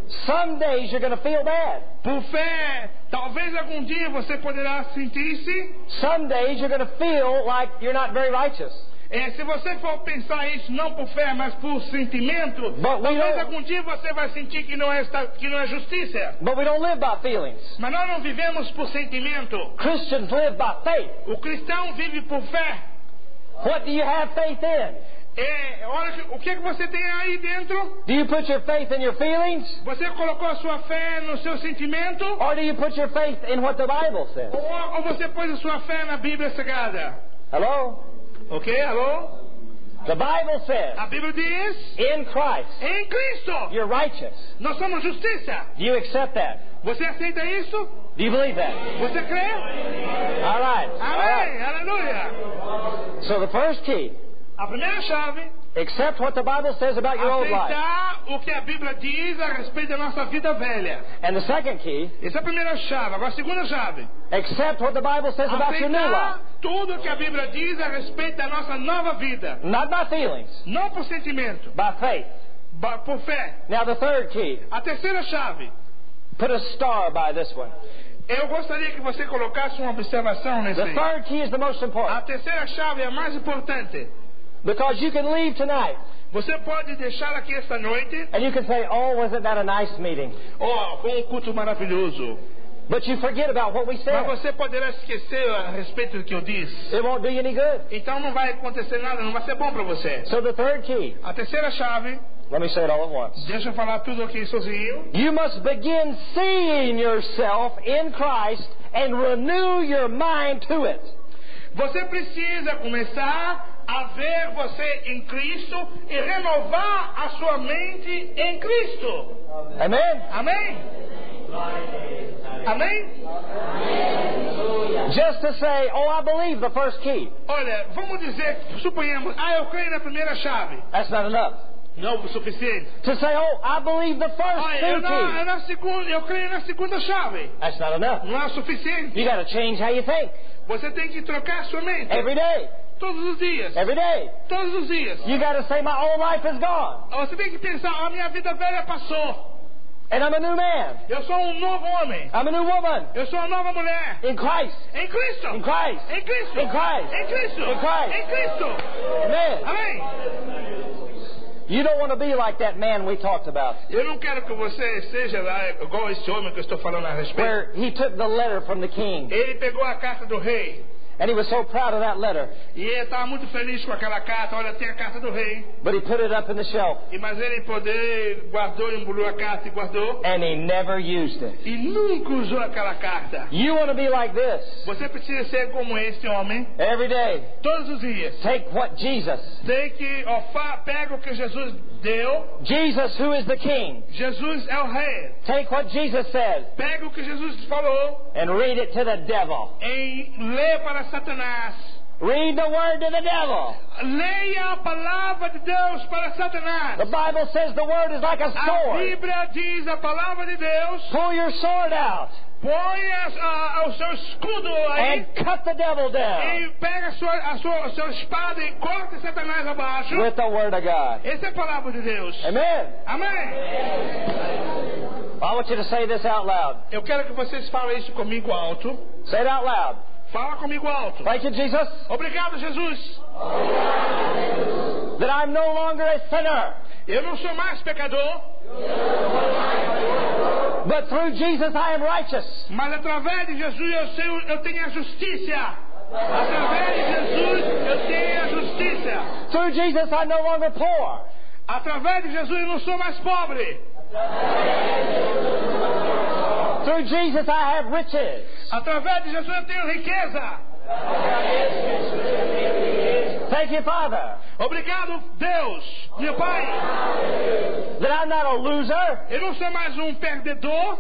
A: Some days you're going to feel bad.
B: Por fé, talvez algum dia você poderá sentir-se.
A: Some days you're going to feel like you're not very righteous.
B: Se você for pensar isso não por fé, mas por sentimento, talvez algum dia você vai sentir que não é justiça.
A: But we don't live by feelings.
B: Mas nós não vivemos por sentimento.
A: Christians live by faith.
B: O cristão vive por fé.
A: What do you have faith in?
B: Olha, o que você tem aí dentro?
A: Do you put your faith in your feelings?
B: Você colocou a sua fé no seu sentimento?
A: Or do you put your faith in what the Bible says?
B: Ou você pôs a sua fé na Bíblia Sagrada?
A: Hello?
B: Ok, alô?
A: The Bible says,
B: A Bíblia diz,
A: in Christ,
B: em Cristo,
A: you're righteous.
B: nós somos justiça.
A: Do you accept that?
B: Você aceita isso?
A: Do you believe that?
B: Você crê?
A: All right.
B: Amém, aleluia.
A: So the first key,
B: A primeira chave,
A: accept what the Bible says about your old life.
B: aceitar o que a Bíblia diz a respeito da nossa vida velha.
A: And the second key,
B: Essa é a primeira chave. Agora a segunda chave,
A: accept what the Bible says about your new
B: aceitar
A: life.
B: tudo o que a Bíblia diz a respeito da nossa nova vida.
A: Not by feelings,
B: Não por sentimento,
A: by faith.
B: por fé.
A: Now the third key,
B: A terceira chave,
A: put a star by this one.
B: eu gostaria que você colocasse uma observação nesse
A: The
B: aí.
A: third key is the most
B: A
A: important.
B: terceira chave é a mais importante.
A: Because you can leave tonight
B: Você pode deixar aqui esta noite,
A: and you can say, oh, wasn't that a nice meeting?
B: foi um culto maravilhoso.
A: But you forget about what we
B: Mas
A: said.
B: você poderá esquecer a respeito do que eu disse.
A: It won't do you any good.
B: Então não vai acontecer nada, não vai ser bom para você.
A: So the third key,
B: A terceira chave,
A: let me say it all at once.
B: deixa eu falar tudo aqui sozinho.
A: You must begin seeing yourself in Christ and renew your mind to it.
B: Você precisa começar a ver você em Cristo e renovar a sua mente em Cristo.
A: Amen?
B: Amém? Amém?
A: Just to say, oh, I believe the first key.
B: Olha, vamos dizer, suponhamos, eu creio na primeira chave.
A: That's not enough.
B: Não o suficiente.
A: To say, oh, I believe the first
B: Olha,
A: two keys.
B: eu creio na segunda chave.
A: That's not enough.
B: Não é o suficiente.
A: You got to change how you think.
B: Você tem que trocar sua mente.
A: Every day.
B: Todos os dias.
A: Every day.
B: Todos os dias.
A: You got to say, my old life is gone.
B: Você tem que pensar, a minha vida velha passou.
A: And I'm a new man.
B: Eu sou um novo homem.
A: I'm a new woman.
B: Eu sou uma nova mulher.
A: In Christ.
B: Em Cristo.
A: In Christ.
B: Em Cristo.
A: In Christ.
B: Em Cristo.
A: In Christ.
B: Em Cristo.
A: Amen.
B: Amém.
A: You don't want to be like that man we talked about,
B: Eu não quero que você seja lá igual esse homem que eu estou falando a respeito.
A: where he took the letter from the king.
B: Ele pegou a carta do rei.
A: And he was so proud of that letter.
B: E ele estava muito feliz com aquela carta. Olha, tem a carta do rei.
A: But he put it up in the shelf.
B: Mas ele guardou, embrulhou a carta e guardou.
A: And he never used it.
B: E nunca usou aquela carta.
A: You want to be like this.
B: Você precisa ser como este homem.
A: Every day.
B: Todos os dias.
A: Take what Jesus.
B: Tem que pega o que Jesus deu.
A: Jesus, who is the king.
B: Jesus é o rei.
A: Take what Jesus said.
B: Pega o que Jesus falou.
A: And read it to the devil.
B: E lê para Satanás.
A: Read the word to the devil.
B: Leia a palavra de Deus para Satanás.
A: The Bible says the word is like a
B: A
A: sword.
B: Bíblia diz a palavra de Deus.
A: Pull your sword out
B: Põe o seu escudo aí.
A: and cut the devil down
B: E pega a sua espada e corta Satanás abaixo.
A: with the word of God.
B: Essa é a palavra de Deus.
A: Amen.
B: Amém.
A: I want you to say this out loud.
B: Eu quero que vocês falem isso comigo alto.
A: Say it out loud.
B: Fala comigo alto.
A: Thank you, Jesus,
B: Obrigado, Jesus.
A: that I'm no longer a sinner,
B: Eu não sou mais pecador,
A: but through Jesus I am righteous.
B: mas através de Jesus eu tenho a justiça. Através de Jesus eu tenho a justiça.
A: Through Jesus I'm no longer poor.
B: Através de Jesus eu não sou mais pobre.
A: Through Jesus I have riches.
B: Através de Jesus eu tenho riqueza.
A: Thank you, Father,
B: Obrigado, Deus, meu Pai.
A: that I'm not a loser.
B: Eu não sou mais um perdedor.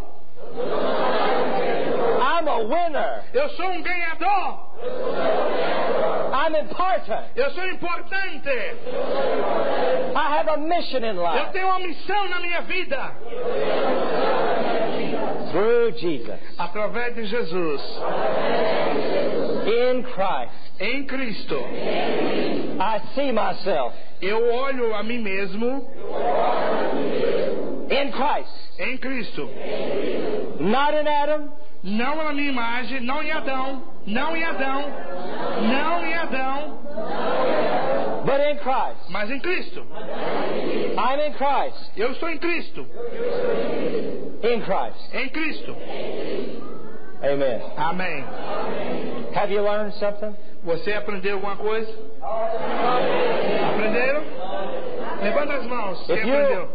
A: I'm a winner.
B: Eu sou um ganhador.
A: I'm important.
B: Eu sou importante.
A: I have a mission in
B: Eu
A: life.
B: tenho uma missão na minha vida.
A: Through Jesus.
B: Através de Jesus.
A: In Christ.
B: Em Cristo.
A: I see myself
B: Eu olho a mim mesmo.
A: In Christ.
B: Em Cristo.
A: Not in Adam.
B: Não na minha imagem, não em Adão, não em Adão, não em Adão,
A: But in Christ.
B: mas em Cristo.
A: I'm in Christ.
B: Eu estou em Cristo.
A: In Christ.
B: Em Cristo.
A: Amen.
B: Amém.
A: Have you learned something?
B: Você aprendeu alguma coisa? Aprenderam? Levanta as mãos. Quem aprendeu?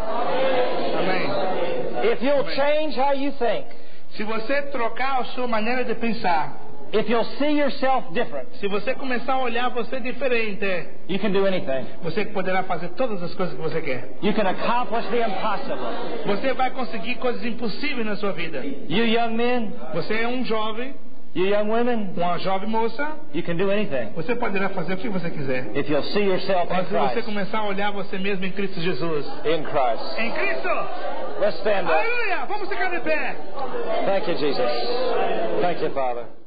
B: Amém.
A: If you'll
B: Amen.
A: change how you think,
B: Se você trocar a sua maneira de pensar,
A: if you'll see yourself different,
B: se você começar a olhar você diferente,
A: you can do anything.
B: você poderá fazer todas as coisas que você quer.
A: You can accomplish the impossible.
B: Você vai conseguir coisas impossíveis na sua vida.
A: You young men,
B: Você é um jovem,
A: you young women,
B: uma jovem moça,
A: you can do anything.
B: você poderá fazer o que você quiser.
A: If you'll see yourself in
B: Mas se você
A: Christ.
B: começar a olhar você mesmo em Cristo Jesus.
A: In Christ.
B: Em Cristo!
A: Let's stand up.
B: Aleluia! Vamos ficar de pé!
A: Thank you, Jesus. Thank you, Father.